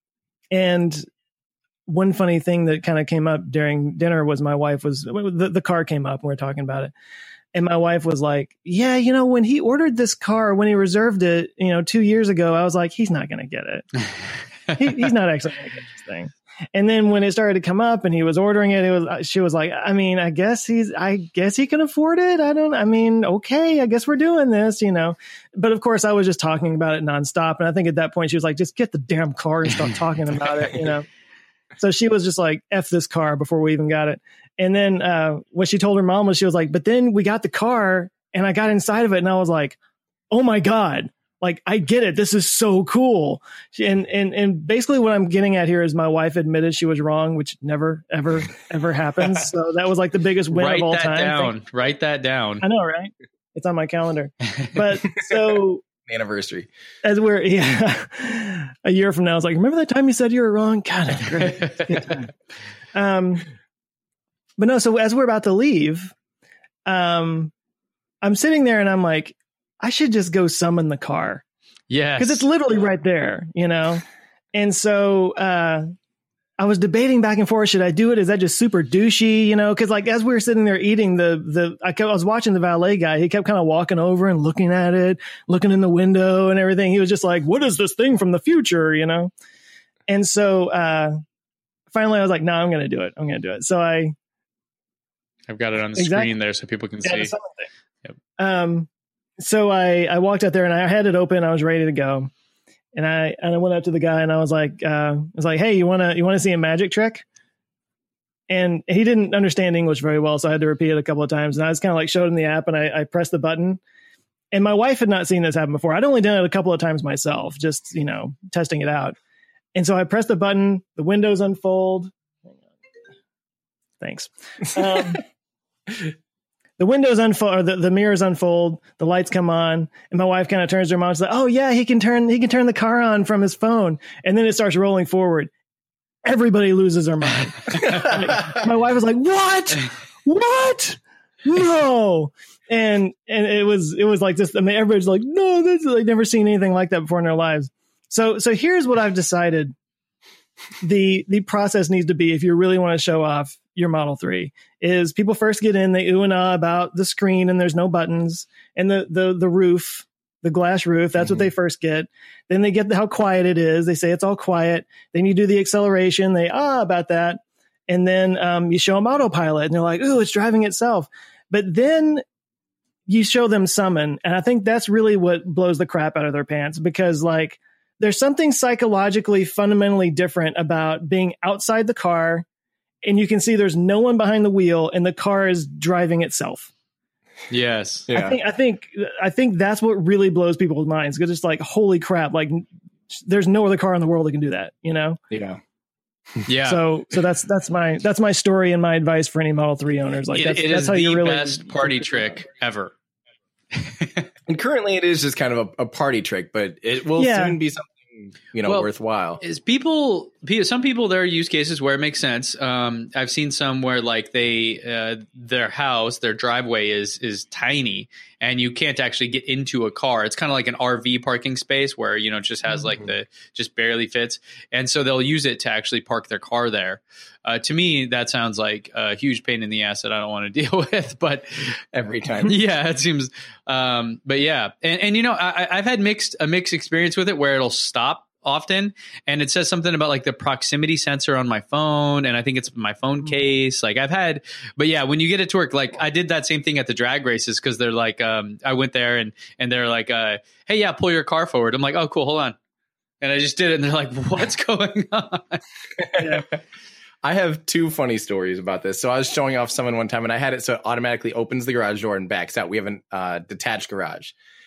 and one funny thing that kind of came up during dinner was my wife was, the, the car came up and we were talking about it. And my wife was like, yeah, you know, when he ordered this car, when he reserved it, you know, two years ago, I was like, he's not going to get it. he, he's not actually going to get this thing. And then when it started to come up and he was ordering it, it was, she was like, I mean, I guess he's, I guess he can afford it. I don't, I mean, okay, I guess we're doing this, you know, but of course I was just talking about it nonstop. And I think at that point she was like, just get the damn car and start talking about it, you know? So she was just like, F this car before we even got it. And then uh, what she told her mom was, she was like, but then we got the car and I got inside of it and I was like, oh my God, like, I get it. This is so cool. And, and, and basically what I'm getting at here is my wife admitted she was wrong, which never, ever, ever happens. So that was like the biggest win Write of all that time. down. Write that down. I know, right? It's on my calendar. But so Anniversary. as we're, yeah, a year from now, it's like, remember that time you said you were wrong? God, that's great. It's a good time. Um, but no, so as we're about to leave, um, I'm sitting there and I'm like, I should just go summon the car. Yes. Because it's literally right there, you know? And so uh, I was debating back and forth, should I do it? Is that just super douchey, you know? Because like as we were sitting there eating, the the I, kept, I was watching the valet guy. He kept kind of walking over and looking at it, looking in the window and everything. He was just like, what is this thing from the future, you know? And so uh, finally I was like, no, I'm going to do it. I'm going to do it. So I... I've got it on the exactly. screen there so people can yeah, see. Yep. Um, so I, I walked out there and I had it open. I was ready to go. And I, and I went up to the guy and I was like, uh, I was like, hey, you want to, you want to see a magic trick? And he didn't understand English very well. So I had to repeat it a couple of times. And I was kind of like showed him the app and I, I pressed the button, and my wife had not seen this happen before. I'd only done it a couple of times myself, just, you know, testing it out. And so I pressed the button, the windows unfold. Thanks. Um, The windows unfold, or the, the mirrors unfold, the lights come on, and my wife kind of turns to her mom and says, oh yeah, he can turn, he can turn the car on from his phone. And then it starts rolling forward. Everybody loses their mind. Like, my wife was like, what? What? No. And, and it was, it was like this, I mean, everybody's like, no, this is, they've never seen anything like that before in their lives. So, so here's what I've decided the, the process needs to be if you really want to show off your Model three is people first get in, they ooh and ah about the screen and there's no buttons and the, the, the roof, the glass roof. That's mm-hmm. what they first get. Then they get how quiet it is. They say it's all quiet. Then you do the acceleration. They ah about that. And then um, you show them autopilot and they're like, ooh, it's driving itself. But then you show them summon. And I think that's really what blows the crap out of their pants, because like there's something psychologically fundamentally different about being outside the car and you can see there's no one behind the wheel and the car is driving itself. Yes. Yeah. I think, I think, I think that's what really blows people's minds, because it's like, holy crap, like there's no other car in the world that can do that, you know? Yeah. Yeah. So, so that's, that's my, that's my story and my advice for any Model three owners. Like that's, it, it that's is how the you really best party trick ever. And currently it is just kind of a, a party trick, but it will yeah. soon be something, you know, well, worthwhile. Is people, some people, there are use cases where it makes sense. Um, I've seen some where like they, uh, their house, their driveway is, is tiny and you can't actually get into a car. It's kind of like an R V parking space where, you know, it just has mm-hmm. like the, just barely fits. And so they'll use it to actually park their car there. Uh, to me, that sounds like a huge pain in the ass that I don't want to deal with, but every time. Yeah, it seems, um, but yeah. And, and, you know, I, I've had mixed, a mixed experience with it where it'll stop often. And it says something about like the proximity sensor on my phone. And I think it's my phone case. Like I've had, but yeah, when you get it to work, like I did that same thing at the drag races. Cause they're like, um, I went there and, and they're like, uh, hey, yeah, pull your car forward. I'm like, oh, cool. Hold on. And I just did it. And they're like, what's going on? Yeah. I have two funny stories about this. So I was showing off someone one time and I had it so it automatically opens the garage door and backs out. We have a uh, detached garage.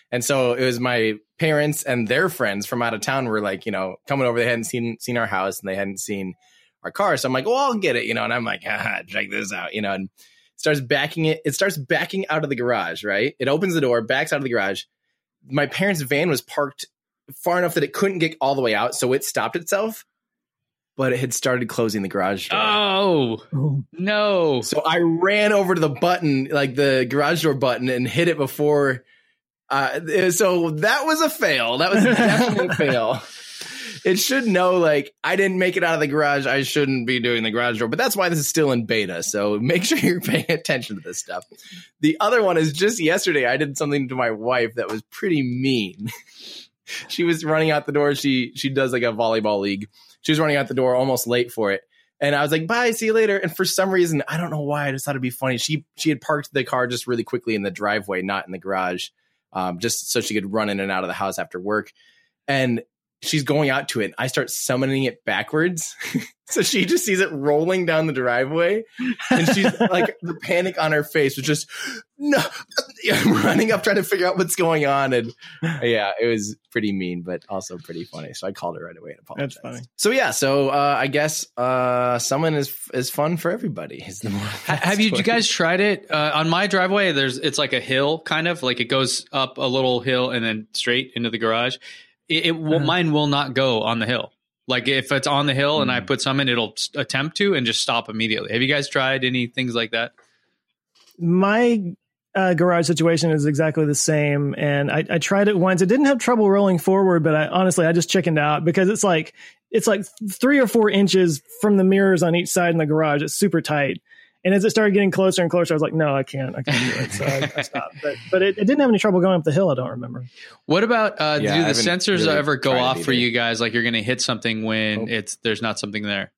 And so it was my parents and their friends from out of town were like, you know, coming over. They hadn't seen seen our house and they hadn't seen our car. So I'm like, well, I'll get it, you know. And I'm like, ah, check this out, you know. And it starts backing it. It starts backing out of the garage, right? It opens the door, backs out of the garage. My parents' van was parked far enough that it couldn't get all the way out, so it stopped itself. But it had started closing the garage door. Oh, no. So I ran over to the button, like the garage door button, and hit it before. Uh, so that was a fail. That was definitely a fail. It should know, like, I didn't make it out of the garage. I shouldn't be doing the garage door. But that's why this is still in beta. So make sure you're paying attention to this stuff. The other one is just yesterday, I did something to my wife that was pretty mean. She was running out the door. She she does like a volleyball league. She was running out the door almost late for it. And I was like, bye, see you later. And for some reason, I don't know why, I just thought it'd be funny. She she had parked the car just really quickly in the driveway, not in the garage, um, just so she could run in and out of the house after work. And she's going out to it. I start summoning it backwards. So she just sees it rolling down the driveway. And she's like, the panic on her face was just, no, I'm running up trying to figure out what's going on. And yeah, it was pretty mean, but also pretty funny. So I called her right away and apologized. That's funny. So yeah, so uh, I guess uh, someone is is fun for everybody. Is the more Have you, you guys tried it? Uh, on my driveway, there's it's like a hill, kind of like it goes up a little hill and then straight into the garage. It, it will, uh-huh. Mine will not go on the hill. Like if it's on the hill mm. and I put some in, it'll attempt to and just stop immediately. Have you guys tried any things like that? My uh, garage situation is exactly the same. And I, I tried it once. It didn't have trouble rolling forward, but I honestly, I just chickened out because it's like, it's like three or four inches from the mirrors on each side in the garage. It's super tight. And as it started getting closer and closer, I was like, no, I can't. I can't do it. So I, I stopped. But, but it, it didn't have any trouble going up the hill. I don't remember. What about, uh, yeah, do the sensors really ever go off for either. you guys? Like you're going to hit something when oh. it's there's not something there?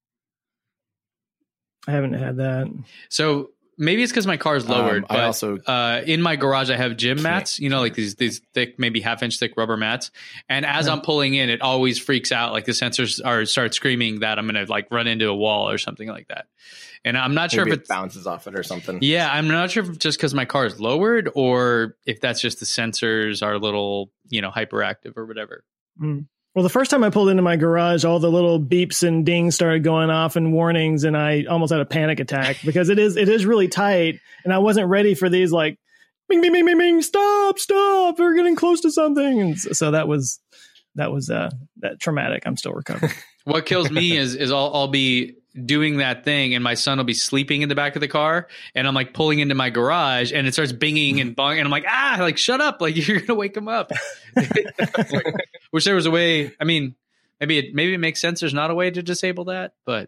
I haven't had that. So maybe it's because my car's lowered. Um, but, I also uh, in my garage, I have gym mats, you know, like these these thick, maybe half inch thick rubber mats. And as yeah. I'm pulling in, it always freaks out. Like the sensors are start screaming that I'm going to like run into a wall or something like that. And I'm not sure Maybe if it bounces off it or something. Yeah, I'm not sure if just because my car is lowered or if that's just the sensors are a little, you know, hyperactive or whatever. Mm. Well, the first time I pulled into my garage, all the little beeps and dings started going off and warnings, and I almost had a panic attack because it is it is really tight, and I wasn't ready for these like, bing, bing, bing, bing, bing, stop, stop, we're getting close to something, and so that was that was uh, that traumatic. I'm still recovering. What kills me is is I'll, I'll be doing that thing and my son will be sleeping in the back of the car and I'm like pulling into my garage and it starts binging and bong and I'm like, ah, like, shut up. Like you're going to wake him up. Like, wish there was a way. I mean, maybe it, maybe it makes sense. There's not a way to disable that, but.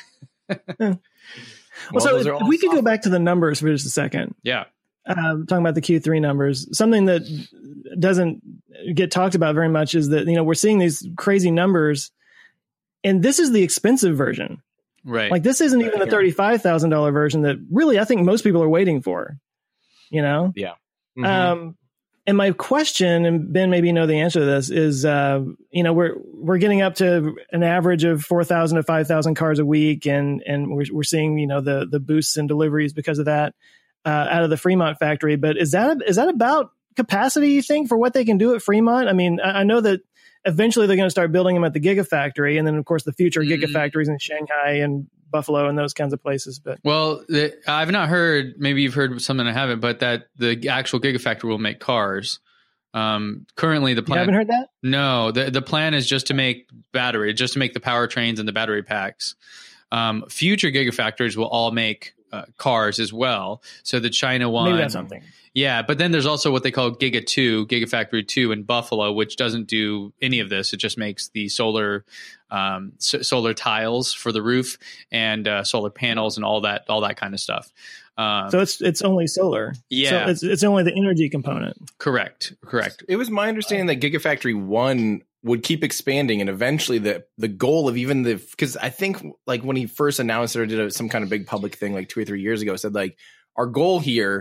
Well, well, so if, if we could go back to the numbers for just a second. Yeah. Um, talking about the Q three numbers, something that doesn't get talked about very much is that, you know, we're seeing these crazy numbers and this is the expensive version. Right. Like this isn't even the thirty-five thousand dollars version that really I think most people are waiting for, you know? Yeah. Mm-hmm. Um, and my question, and Ben maybe you know the answer to this, is, uh, you know, we're we're getting up to an average of four thousand to five thousand cars a week. And and we're, we're seeing, you know, the the boosts in deliveries because of that uh, out of the Fremont factory. But is that is that about capacity, you think, for what they can do at Fremont? I mean, I, I know that eventually they're going to start building them at the Gigafactory. And then, of course, the future mm. Gigafactories in Shanghai and Buffalo and those kinds of places. But well, the, I've not heard, maybe you've heard something I haven't, but that the actual Gigafactory will make cars. Um, currently, the plan. You haven't heard that? No, the, the plan is just to make battery, just to make the powertrains and the battery packs. Um, future Gigafactories will all make uh, cars as well. So the China one. Maybe that's something. Yeah, but then there's also what they call Giga two, Gigafactory two in Buffalo, which doesn't do any of this. It just makes the solar um, s- solar tiles for the roof and uh, solar panels and all that all that kind of stuff. Um, so it's it's only solar. Yeah, so it's it's only the energy component. Correct, correct. It was my understanding that Gigafactory one would keep expanding, and eventually the the goal of even the because I think like when he first announced it or did a, some kind of big public thing like two or three years ago, said like our goal here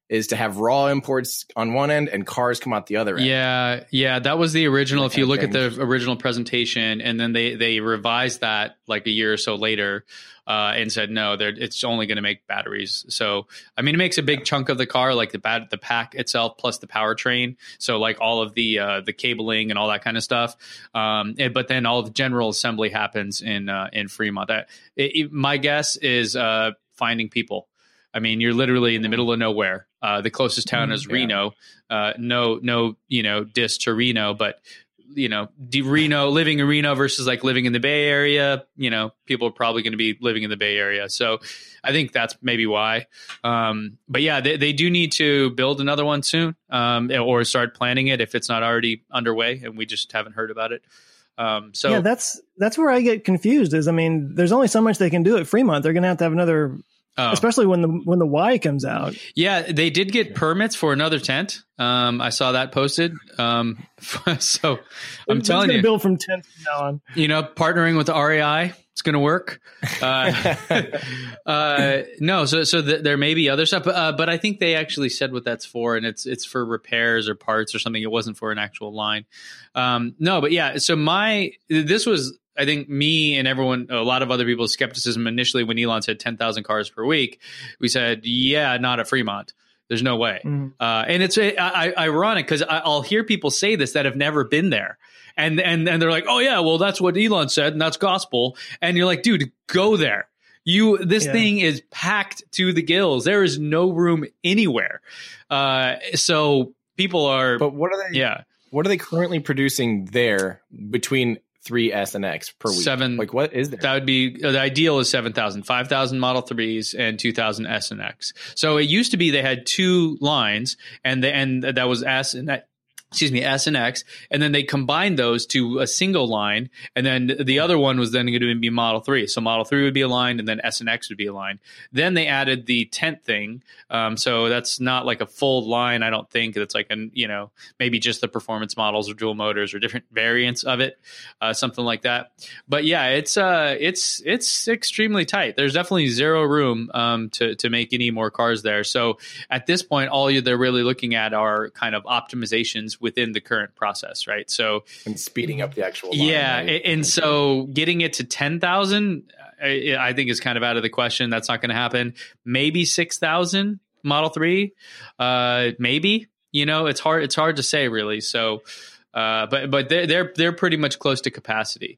is to have raw imports on one end and cars come out the other end. Yeah, yeah, that was the original. That if you look kind at of the original presentation, and then they they revised that like a year or so later, uh, and said no, they're, it's only going to make batteries. So I mean, it makes a big chunk of the car, like the bat, the pack itself, plus the powertrain. So like all of the uh, the cabling and all that kind of stuff. Um, and, but then all of the general assembly happens in uh, in Fremont. That it, it, my guess is uh, finding people. I mean, you're literally in the middle of nowhere. Uh, the closest town is yeah. Reno. Uh, no, no, you know, diss to Reno, but you know, de- Reno, living in Reno versus like living in the Bay Area. You know, people are probably going to be living in the Bay Area, so I think that's maybe why. Um, but yeah, they, they do need to build another one soon, um, or start planning it if it's not already underway, and we just haven't heard about it. Um, so yeah, that's that's where I get confused. Is I mean, there's only so much they can do at Fremont. They're going to have to have another. Oh. Especially when the when the Y comes out. Yeah, they did get permits for another tent. Um, I saw that posted. Um, so I'm It's telling gonna you, build from tents from now on. You know, partnering with the R E I, it's going to work. Uh, uh, no, so so th- there may be other stuff, but, uh, but I think they actually said what that's for, and it's it's for repairs or parts or something. It wasn't for an actual line. Um, no, but yeah. So my this was. I think me and everyone, a lot of other people's skepticism initially when Elon said ten thousand cars per week, we said, yeah, not at Fremont. There's no way. Mm-hmm. Uh, and it's I, I, ironic because I'll hear people say this that have never been there. And, and, and they're like, oh, yeah, well, that's what Elon said and that's gospel. And you're like, dude, go there. You This yeah. thing is packed to the gills. There is no room anywhere. Uh, so people are. But what are they? Yeah. What are they currently producing there between three S and X per week? Seven. Like what is there? That would be the ideal is seven thousand, five thousand Model threes and two thousand S and X. So it used to be they had two lines and the, and that was S and that. Excuse me, S and X, and then they combined those to a single line, and then the other one was then going to be Model three. So Model three would be aligned, and then S and X would be aligned. Then they added the tent thing, um, so that's not like a full line, I don't think. It's like, an, you know, maybe just the performance models or dual motors or different variants of it, uh, something like that. But yeah, it's uh, it's it's extremely tight. There's definitely zero room um, to, to make any more cars there. So at this point, all you, they're really looking at are kind of optimizations within the current process, right? So and speeding up the actual line, yeah, right? And so getting it to ten thousand, I, I think is kind of out of the question. That's not going to happen. Maybe six thousand Model three, uh, maybe. You know, it's hard. It's hard to say, really. So, uh, but but they're they're they're pretty much close to capacity.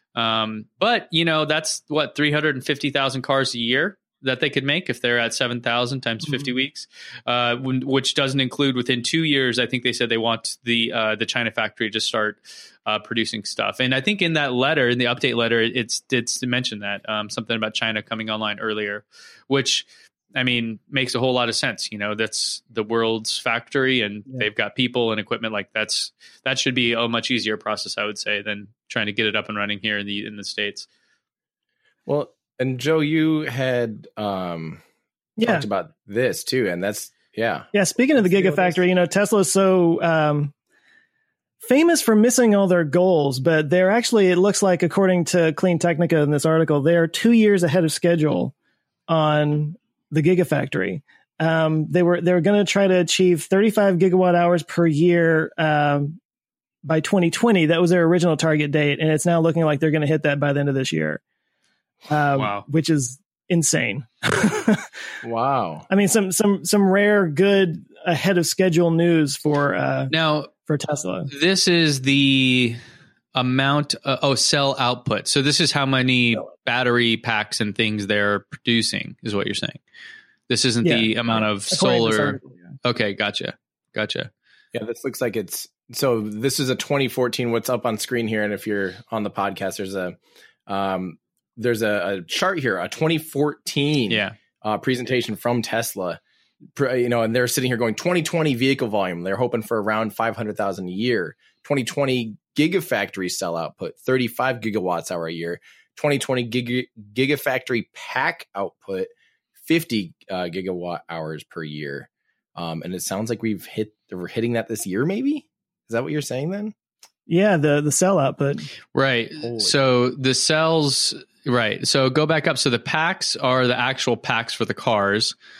Um, but you know, that's what three hundred fifty thousand cars a year that they could make if they're at seven thousand times fifty mm-hmm. weeks, uh, which doesn't include within two years. I think they said they want the uh, the China factory to start uh, producing stuff. And I think in that letter, in the update letter, it's it's mentioned that um, something about China coming online earlier, which I mean makes a whole lot of sense. You know, that's the world's factory, and yeah. they've got people and equipment. Like that's that should be a much easier process, I would say, than trying to get it up and running here in the in the States. Well. And Joe, you had um, yeah. talked about this too, and that's yeah, yeah. Speaking of the Gigafactory, you know, Tesla's so um, famous for missing all their goals, but they're actually, it looks like, according to Clean Technica in this article, they are two years ahead of schedule on the Gigafactory. Um, they were they were going to try to achieve thirty-five gigawatt hours per year um, by twenty twenty. That was their original target date, and it's now looking like they're going to hit that by the end of this year. Uh, wow. Which is insane. Wow. I mean, some some some rare, good, ahead of schedule news for uh, now for Tesla. This is the amount, uh, oh, cell output. So this is how many battery packs and things they're producing, is what you're saying. This isn't yeah. the amount of According solar. article, yeah. Okay, gotcha, gotcha. Yeah, this looks like it's so. This is a twenty fourteen. What's up on screen here, and if you're on the podcast, there's a. Um, There's a, a chart here, a twenty fourteen yeah. uh, presentation from Tesla, you know, and they're sitting here going twenty twenty vehicle volume. They're hoping for around five hundred thousand a year. twenty twenty Gigafactory cell output, thirty-five gigawatts hour a year. twenty twenty giga, Gigafactory pack output, fifty uh, gigawatt hours per year. Um, and it sounds like we've hit, we're hitting that this year, maybe? Is that what you're saying then? Yeah, the the cell output. Right. Holy so the cells, right. So go back up. So the packs are the actual packs for the cars.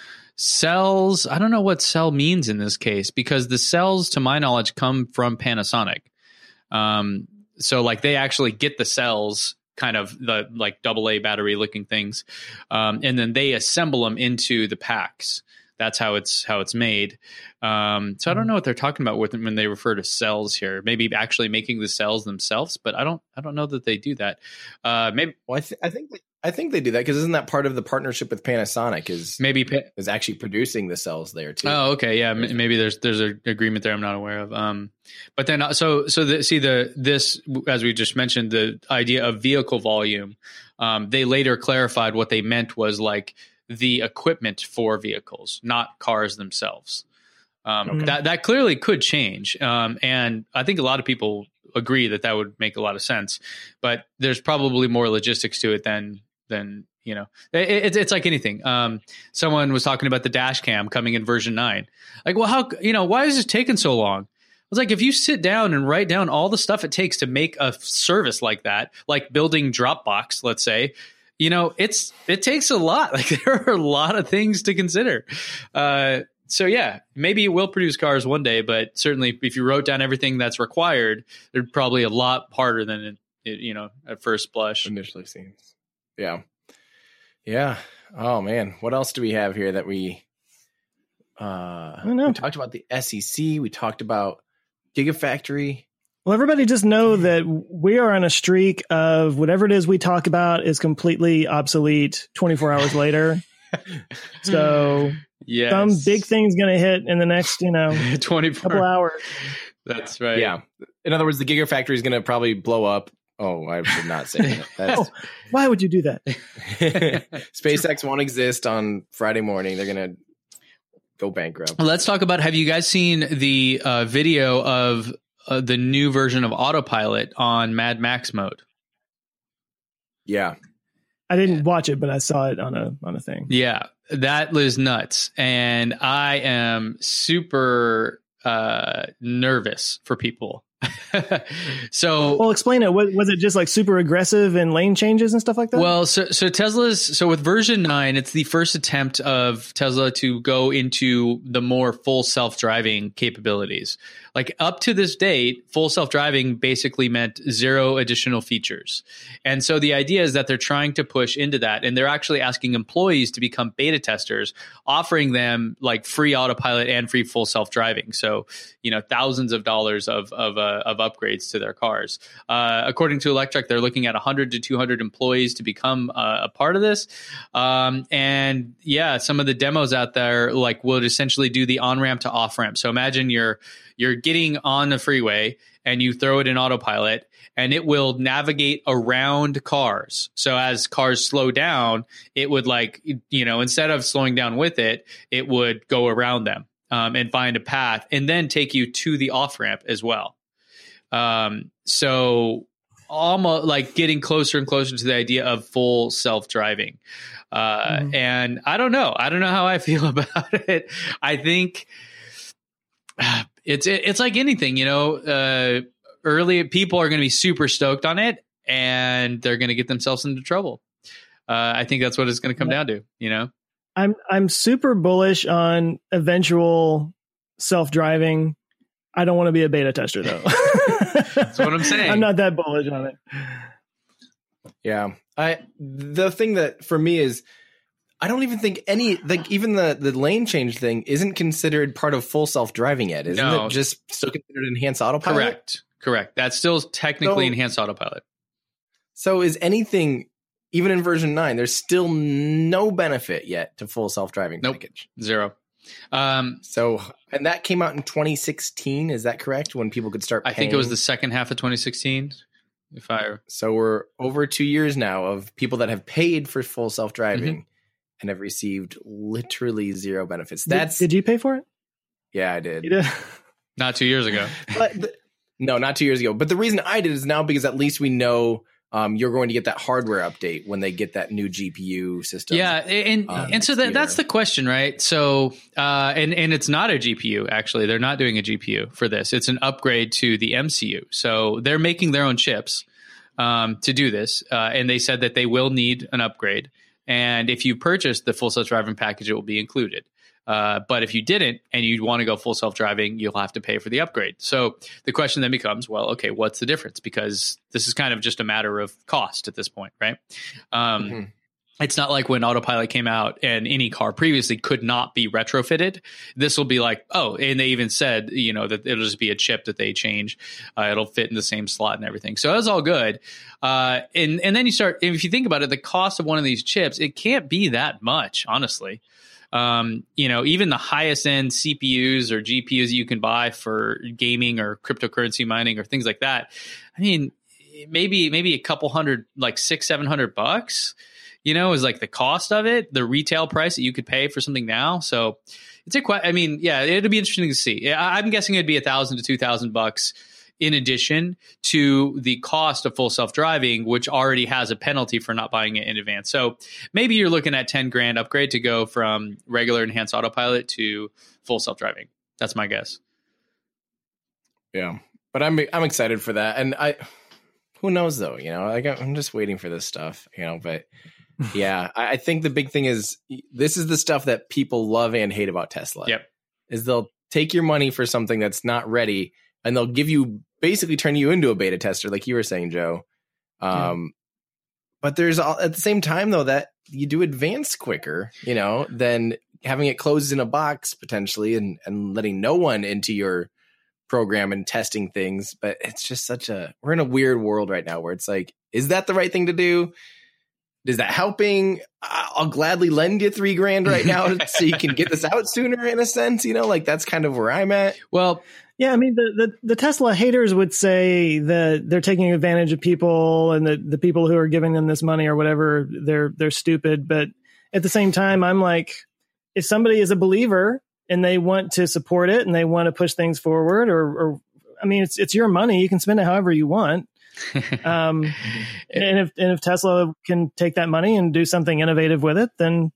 cells. I don't know what cell means in this case, because the cells, to my knowledge, come from Panasonic. Um, so like they actually get the cells, kind of the like double A battery looking things, um, and then they assemble them into the packs. That's how it's how it's made. Um, so I don't know what they're talking about with when they refer to cells here. Maybe actually making the cells themselves, but I don't I don't know that they do that. Uh, maybe Well, I, th- I think they, I think they do that because isn't that part of the partnership with Panasonic? Is maybe. Pa- is actually producing the cells there too? Oh, okay, yeah. M- maybe there's there's an agreement there I'm not aware of. Um, but then uh, so so the, see the this as we just mentioned, the idea of vehicle volume. Um, they later clarified what they meant was like the equipment for vehicles, not cars themselves. Um, Okay. That that clearly could change, um, and I think a lot of people agree that that would make a lot of sense. But there's probably more logistics to it than than you know. It, it's it's like anything. Um, someone was talking about the dash cam coming in version nine. Like, well, how you know why is this taking so long? I was like, if you sit down and write down all the stuff it takes to make a service like that, like building Dropbox, let's say. You know, it's it takes a lot. Like there are a lot of things to consider. Uh, so yeah, maybe it will produce cars one day, but certainly if you wrote down everything that's required, they're probably a lot harder than it, it, you know, at first blush. Initially seems. Yeah. Yeah. Oh man, what else do we have here that we? Uh, I don't know. We talked about the S E C. We talked about Gigafactory. Well, everybody just know that we are on a streak of whatever it is we talk about is completely obsolete twenty-four hours later. So Yes. some big thing's going to hit in the next, you know, twenty-four couple hours. That's right. Yeah. In other words, the Gigafactory is going to probably blow up. Oh, I should not say that. That's, Oh, why would you do that? SpaceX won't exist on Friday morning. They're going to go bankrupt. Let's talk about, have you guys seen the uh, video of uh, the new version of Autopilot on Mad Max mode? Yeah. I didn't watch it, but I saw it on a on a thing. Yeah, that was nuts. And I am super uh, nervous for people. so Well, explain it. Was, was it just like super aggressive and lane changes and stuff like that? Well, so so Tesla's so with version nine, it's the first attempt of Tesla to go into the more full self-driving capabilities. Like up to this date, full self-driving basically meant zero additional features. And so the idea is that they're trying to push into that, and they're actually asking employees to become beta testers, offering them like free autopilot and free full self-driving. So, you know, thousands of dollars of of uh, of upgrades to their cars. Uh, according to Electrek, they're looking at one hundred to two hundred employees to become uh, a part of this. Um, and yeah, some of the demos out there like will essentially do the on-ramp to off-ramp. So imagine you're you're getting on the freeway and you throw it in autopilot and it will navigate around cars. So as cars slow down, it would like, you know, instead of slowing down with it, it would go around them um, and find a path and then take you to the off-ramp as well. Um, so almost like getting closer and closer to the idea of full self-driving. Uh, mm-hmm. And I don't know. I don't know how I feel about it. I think uh, it's, it, it's like anything, you know, uh, early people are going to be super stoked on it and they're going to get themselves into trouble. Uh, I think that's what it's going to come down to, you know? I'm, I'm super bullish on eventual self-driving. I don't want to be a beta tester though. That's what I'm saying. I'm not that bullish on it. Yeah. I, the thing that for me is, I don't even think any, like even the, the lane change thing isn't considered part of full self-driving yet. Isn't No. it just still considered enhanced autopilot? Correct. Correct. That's still technically So- enhanced autopilot. So is anything, even in version nine, there's still no benefit yet to full self-driving Nope. package. Zero. Um, So, and that came out in twenty sixteen. Is that correct? When people could start I paying? think it was the second half of twenty sixteen. If I So we're over two years now of people that have paid for full self-driving Mm-hmm. and have received literally zero benefits. Did- That's, did, you pay for it? yeah, I did. You did. not two years ago. But the, no, not two years ago. But the reason I did is now because at least we know um, you're going to get that hardware update when they get that new G P U system. Yeah, and um, and so that, that's the question, right? So, uh, and and it's not a G P U. Actually, they're not doing a G P U for this. It's an upgrade to the M C U. So they're making their own chips um, to do this, uh, and they said that they will need an upgrade. And if you purchase the full self-driving package, it will be included. Uh, but if you didn't and you want to go full self-driving, you'll have to pay for the upgrade. So the question then becomes, well, okay, what's the difference? Because this is kind of just a matter of cost at this point, right? Um, mm-hmm. It's not like when Autopilot came out and any car previously could not be retrofitted. This will be like, oh, and they even said, you know, that it'll just be a chip that they change. Uh, it'll fit in the same slot and everything. So that's all good. Uh, and, and then you start, if you think about it, the cost of one of these chips, it can't be that much, honestly. Um, you know, even the highest end C P Us or G P Us you can buy for gaming or cryptocurrency mining or things like that. I mean, maybe, maybe a couple hundred, like six, seven hundred bucks. You know, is like the cost of it, the retail price that you could pay for something now. So it's a quite, I mean, yeah, it'd be interesting to see. I'm guessing it'd be a thousand to two thousand bucks in addition to the cost of full self-driving, which already has a penalty for not buying it in advance. So maybe you're looking at ten grand upgrade to go from regular enhanced autopilot to full self-driving. That's my guess. Yeah, but I'm I'm excited for that, and I, who knows though, you know, like I'm just waiting for this stuff, you know, but. Yeah, I think the big thing is this is the stuff that people love and hate about Tesla. Yep. Is they'll take your money for something that's not ready and they'll give you basically turn you into a beta tester, like you were saying, Joe. Um, yeah. But there's all, at the same time, though, that you do advance quicker, you know, than having it closed in a box potentially and, and letting no one into your program and testing things. But it's just such a we're in a weird world right now where it's like, is that the right thing to do? Is that helping? I'll gladly lend you three grand right now so you can get this out sooner in a sense, you know, like that's kind of where I'm at. Well, yeah, I mean, the, the, the Tesla haters would say that they're taking advantage of people and the, the people who are giving them this money or whatever, they're, they're stupid. But at the same time, I'm like, if somebody is a believer and they want to support it and they want to push things forward or, or I mean, it's, it's your money. You can spend it however you want. um, and if and if Tesla can take that money and do something innovative with it, then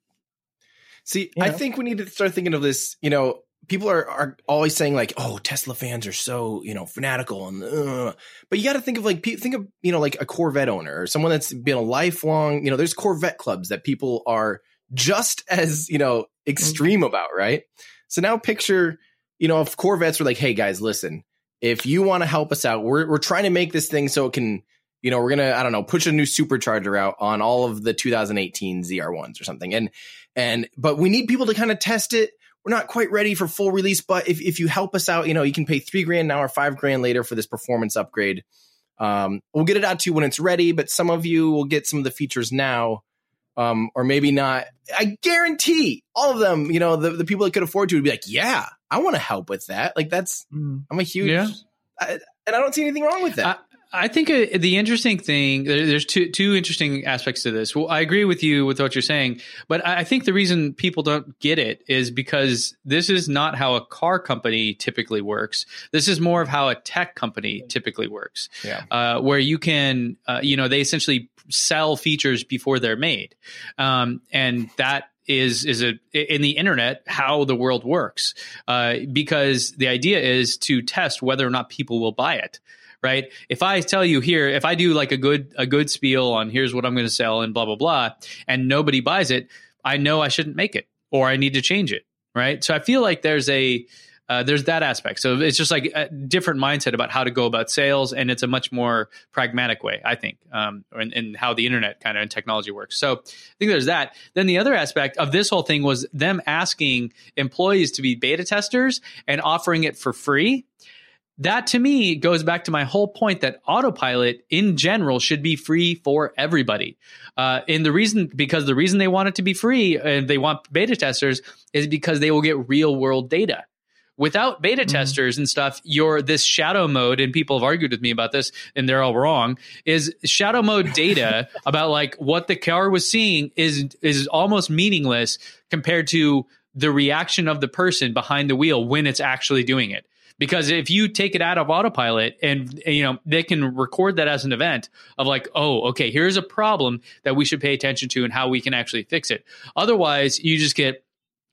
see, you know. I think we need to start thinking of this. You know, people are are always saying like, "Oh, Tesla fans are so you know fanatical," and uh. but you got to think of like think of you know like a Corvette owner or someone that's been a lifelong. You know, there's Corvette clubs that people are just as you know extreme mm-hmm. about, right? So now picture, you know, if Corvettes were like, "Hey guys, listen." If you want to help us out, we're we're trying to make this thing so it can, you know, we're going to, I don't know, push a new supercharger out on all of the two thousand eighteen Z R ones or something. And, and, but we need people to kind of test it. We're not quite ready for full release, but if, if you help us out, you know, you can pay three grand now or five grand later for this performance upgrade. Um, we'll get it out to you when it's ready, but some of you will get some of the features now. Um, or maybe not. I guarantee all of them, you know, the, the people that could afford to would be like, yeah, I want to help with that. Like that's, mm. I'm a huge, yeah. I, and I don't see anything wrong with that. I, I think uh, the interesting thing, there, there's two, two interesting aspects to this. Well, I agree with you with what you're saying, but I, I think the reason people don't get it is because this is not how a car company typically works. This is more of how a tech company typically works, yeah. uh, where you can, uh, you know, they essentially sell features before they're made. Um, and that is, is a, in the internet, how the world works. Uh, because the idea is to test whether or not people will buy it. Right. If I tell you here, if I do like a good, a good spiel on here's what I'm going to sell and blah, blah, blah, and nobody buys it, I know I shouldn't make it or I need to change it. Right. So I feel like there's a, Uh, there's that aspect. So it's just like a different mindset about how to go about sales. And it's a much more pragmatic way, I think, um, and, and how the internet kind of and technology works. So I think there's that. Then the other aspect of this whole thing was them asking employees to be beta testers and offering it for free. That to me goes back to my whole point that autopilot in general should be free for everybody. Uh, and the reason, because the reason they want it to be free and they want beta testers is because they will get real world data. Without beta mm-hmm. testers and stuff, your this shadow mode, and people have argued with me about this, and they're all wrong, is shadow mode data about like what the car was seeing is is almost meaningless compared to the reaction of the person behind the wheel when it's actually doing it. Because if you take it out of autopilot and, you know, they can record that as an event of like, oh, okay, here's a problem that we should pay attention to and how we can actually fix it. Otherwise, you just get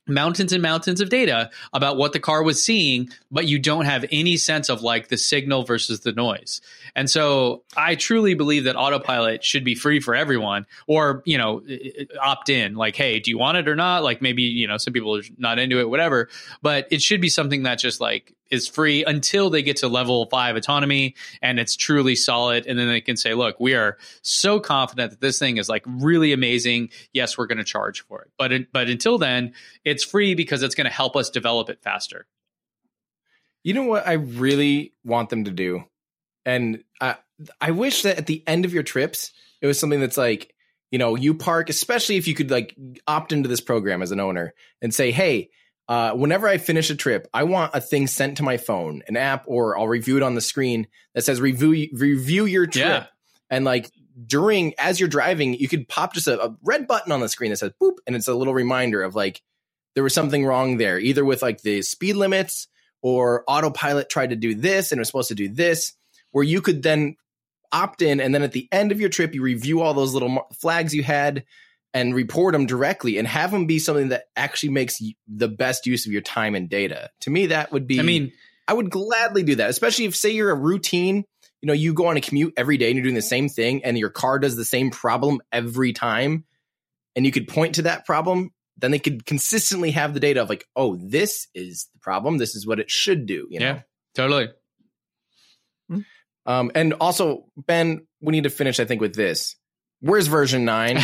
mountains and mountains of data about what the car was seeing, but you don't have any sense of like the signal versus the noise. And so I truly believe that autopilot should be free for everyone, or, you know, opt in, like, hey, do you want it or not? Like maybe, you know, some people are not into it, whatever, but it should be something that just like is free until they get to level five autonomy and it's truly solid. And then they can say, look, we are so confident that this thing is like really amazing. Yes, we're going to charge for it. But, it, but until then, it's free because it's going to help us develop it faster. You know what I really want them to do? And I, I wish that at the end of your trips, it was something that's like, you know, you park, especially if you could like opt into this program as an owner and say, hey, uh, whenever I finish a trip, I want a thing sent to my phone, an app, or I'll review it on the screen that says review, review your trip. Yeah. And like during, as you're driving, you could pop just a, a red button on the screen that says boop. And it's a little reminder of like, there was something wrong there, either with like the speed limits or autopilot tried to do this and it was supposed to do this, where you could then opt in. And then at the end of your trip, you review all those little flags you had and report them directly and have them be something that actually makes the best use of your time and data. To me, that would be, I mean, I would gladly do that, especially if say you're a routine, you know, you go on a commute every day and you're doing the same thing and your car does the same problem every time. And you could point to that problem. Then they could consistently have the data of like, oh, this is the problem. This is what it should do. You know? Yeah, totally. Um, and also, Ben, we need to finish, I think, with this. Where's version nine?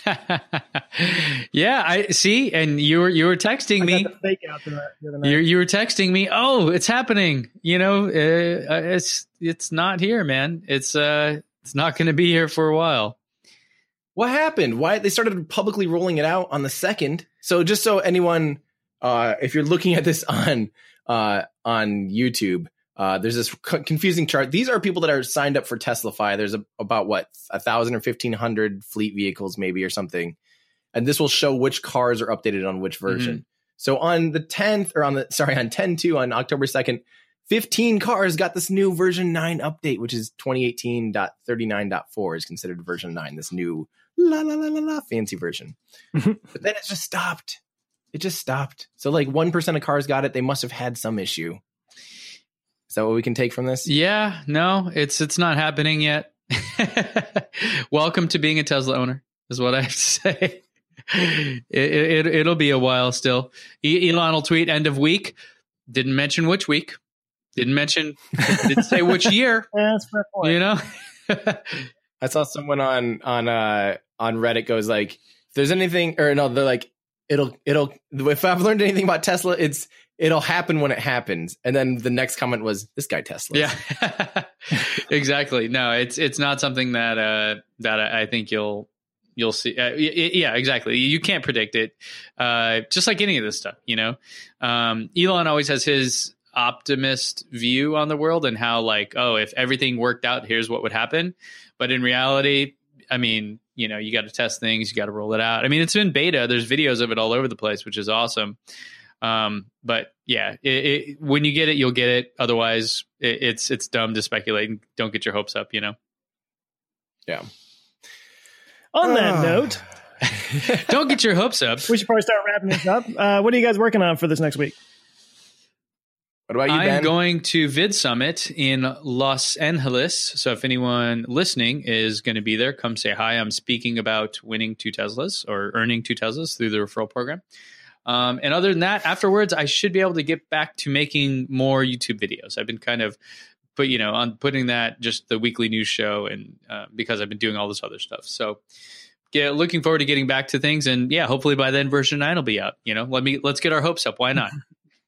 Yeah, I see. And you were you were texting I me. got the fake out the other night. You you were texting me. Oh, it's happening. You know, uh, it's it's not here, man. It's uh, it's not going to be here for a while. What happened? Why they started publicly rolling it out on the second? So just so anyone, uh, if you're looking at this on uh, on YouTube, uh, there's this co- confusing chart. These are people that are signed up for Teslafy. There's a, about what a thousand or fifteen hundred fleet vehicles, maybe or something, and this will show which cars are updated on which version. Mm-hmm. So on the tenth or on the sorry on ten two on October second, fifteen cars got this new version nine update, which is twenty eighteen point thirty-nine point four is considered version nine. This new la la la la la fancy version. But then it just stopped. It just stopped. So like one percent of cars got it. They must have had some issue. Is that what we can take from this? Yeah, no, it's it's not happening yet. Welcome to being a Tesla owner, is what I have to say. it, it, it'll be a while still. Elon will tweet end of week. Didn't mention which week. Didn't mention. Didn't say which year. Yeah, that's a fair point. You know. I saw someone on on uh, on Reddit goes like, if there's anything, or no, they're like, it'll it'll. If I've learned anything about Tesla, it's it'll happen when it happens. And then the next comment was, this guy Tesla. Yeah, exactly. No, it's it's not something that uh, that I think you'll you'll see. Uh, yeah, exactly. You can't predict it. Uh, just like any of this stuff, you know. Um, Elon always has his optimist view on the world and how like, oh, if everything worked out, here's what would happen. But in reality, I mean, you know, you got to test things, you got to roll it out. I mean, it's in beta. There's videos of it all over the place, which is awesome. Um, but yeah, it, it, when you get it, you'll get it. Otherwise, it, it's it's dumb to speculate and don't get your hopes up, you know? Yeah. On that note, don't get your hopes up. we should probably start wrapping this up. Uh, what are you guys working on for this next week? What about you, I'm Ben? going to Vid Summit in Los Angeles. So if anyone listening is going to be there, come say hi. I'm speaking about winning two Teslas or earning two Teslas through the referral program. Um, and other than that, afterwards, I should be able to get back to making more YouTube videos. I've been kind of put, you know, on putting that just the weekly news show and uh, because I've been doing all this other stuff. So yeah, looking forward to getting back to things. And yeah, hopefully by then version nine will be out. You know, let me let's get our hopes up. Why not?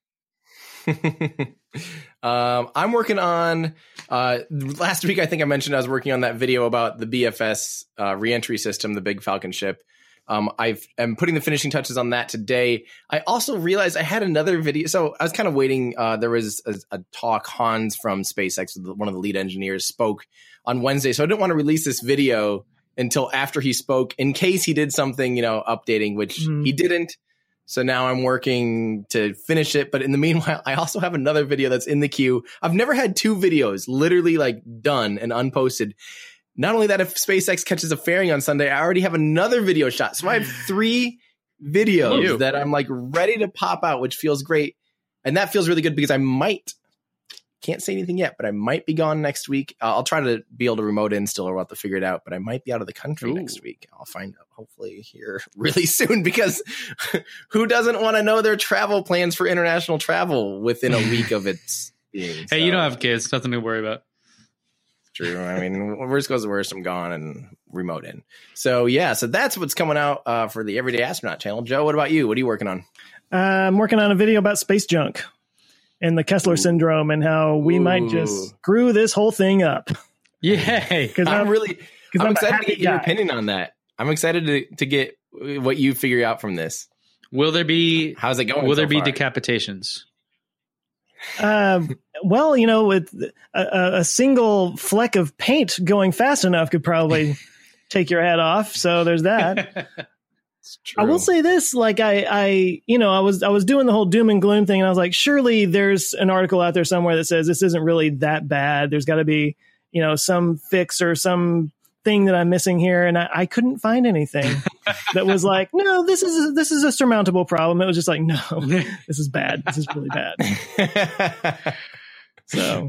um, I'm working on uh, last week. I think I mentioned I was working on that video about the B F S uh, reentry system, the big Falcon ship. Um, I've am putting the finishing touches on that today. I also realized I had another video, so I was kind of waiting. Uh, there was a, a talk. Hans from SpaceX, one of the lead engineers, spoke on Wednesday, so I didn't want to release this video until after he spoke, in case he did something, you know, updating, which mm. he didn't. So now I'm working to finish it. But in the meanwhile, I also have another video that's in the queue. I've never had two videos literally like done and unposted. Not only that, if SpaceX catches a fairing on Sunday, I already have another video shot. So I have three videos Ew. that I'm like ready to pop out, which feels great. And that feels really good because I might, can't say anything yet, but I might be gone next week. Uh, I'll try to be able to remote in still, or we'll have to figure it out, but I might be out of the country Ooh. next week. I'll find out hopefully here really soon, because who doesn't want to know their travel plans for international travel within a week of its being? Hey, So, you don't have kids. Nothing to worry about. true. I mean, worst goes to worst, I'm gone and remote in. So yeah, so that's what's coming out uh, for the Everyday Astronaut channel. Joe, what about you? What are you working on? Uh, I'm working on a video about space junk and the Kessler Ooh. syndrome and how we Ooh. might just screw this whole thing up. Yay. Because I'm really, I'm, I'm a excited to happy get your guy. opinion on that. I'm excited to, to get what you figure out from this. Will there be How's it going? will so there be far? decapitations? Um, well, you know, with a, a single fleck of paint going fast enough could probably take your head off. So there's that. It's true. I will say this, like I, I, you know, I was, I was doing the whole doom and gloom thing, and I was like, surely there's an article out there somewhere that says this isn't really that bad. There's got to be, you know, some fix or some thing that I'm missing here, and I, I couldn't find anything that was like, no, this is a, this is a surmountable problem. It was just like, no, this is bad. This is really bad. So.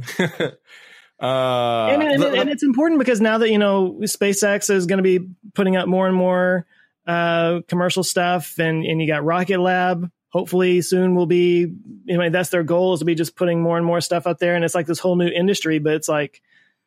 uh, and, and, let- and it's important because now that, you know, SpaceX is going to be putting out more and more uh, commercial stuff, and, and you got Rocket Lab, hopefully soon will be, you know, that's their goal, is to be just putting more and more stuff out there. And it's like this whole new industry, but it's like,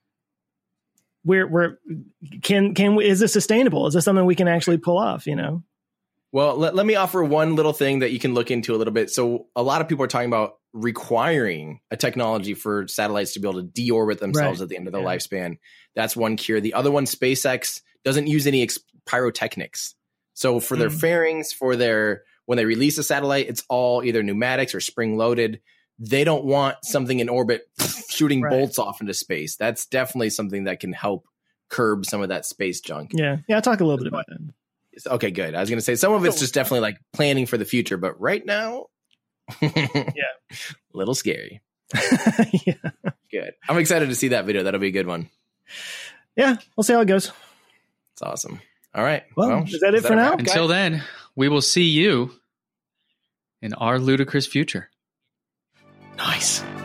we're, we're, can, can we, is this sustainable? Is this something we can actually pull off, you know? Well, let, let me offer one little thing that you can look into a little bit. So a lot of people are talking about requiring a technology for satellites to be able to deorbit themselves Right. at the end of their Yeah. lifespan. That's one cure. The other one, SpaceX doesn't use any ex- pyrotechnics. So for their Mm. fairings, for their, when they release a satellite, it's all either pneumatics or spring loaded. They don't want something in orbit shooting Right. bolts off into space. That's definitely something that can help curb some of that space junk. Yeah. Yeah. I'll talk a little bit about that. Okay, good. I was going to say some of it's just definitely like planning for the future, but right now, Yeah. little scary. Yeah. Good. I'm excited to see that video. That'll be a good one. Yeah. We'll see how it goes. It's awesome. All right. Well, is that it for a now? wrap, guys? Until then, we will see you in our ludicrous future. Nice.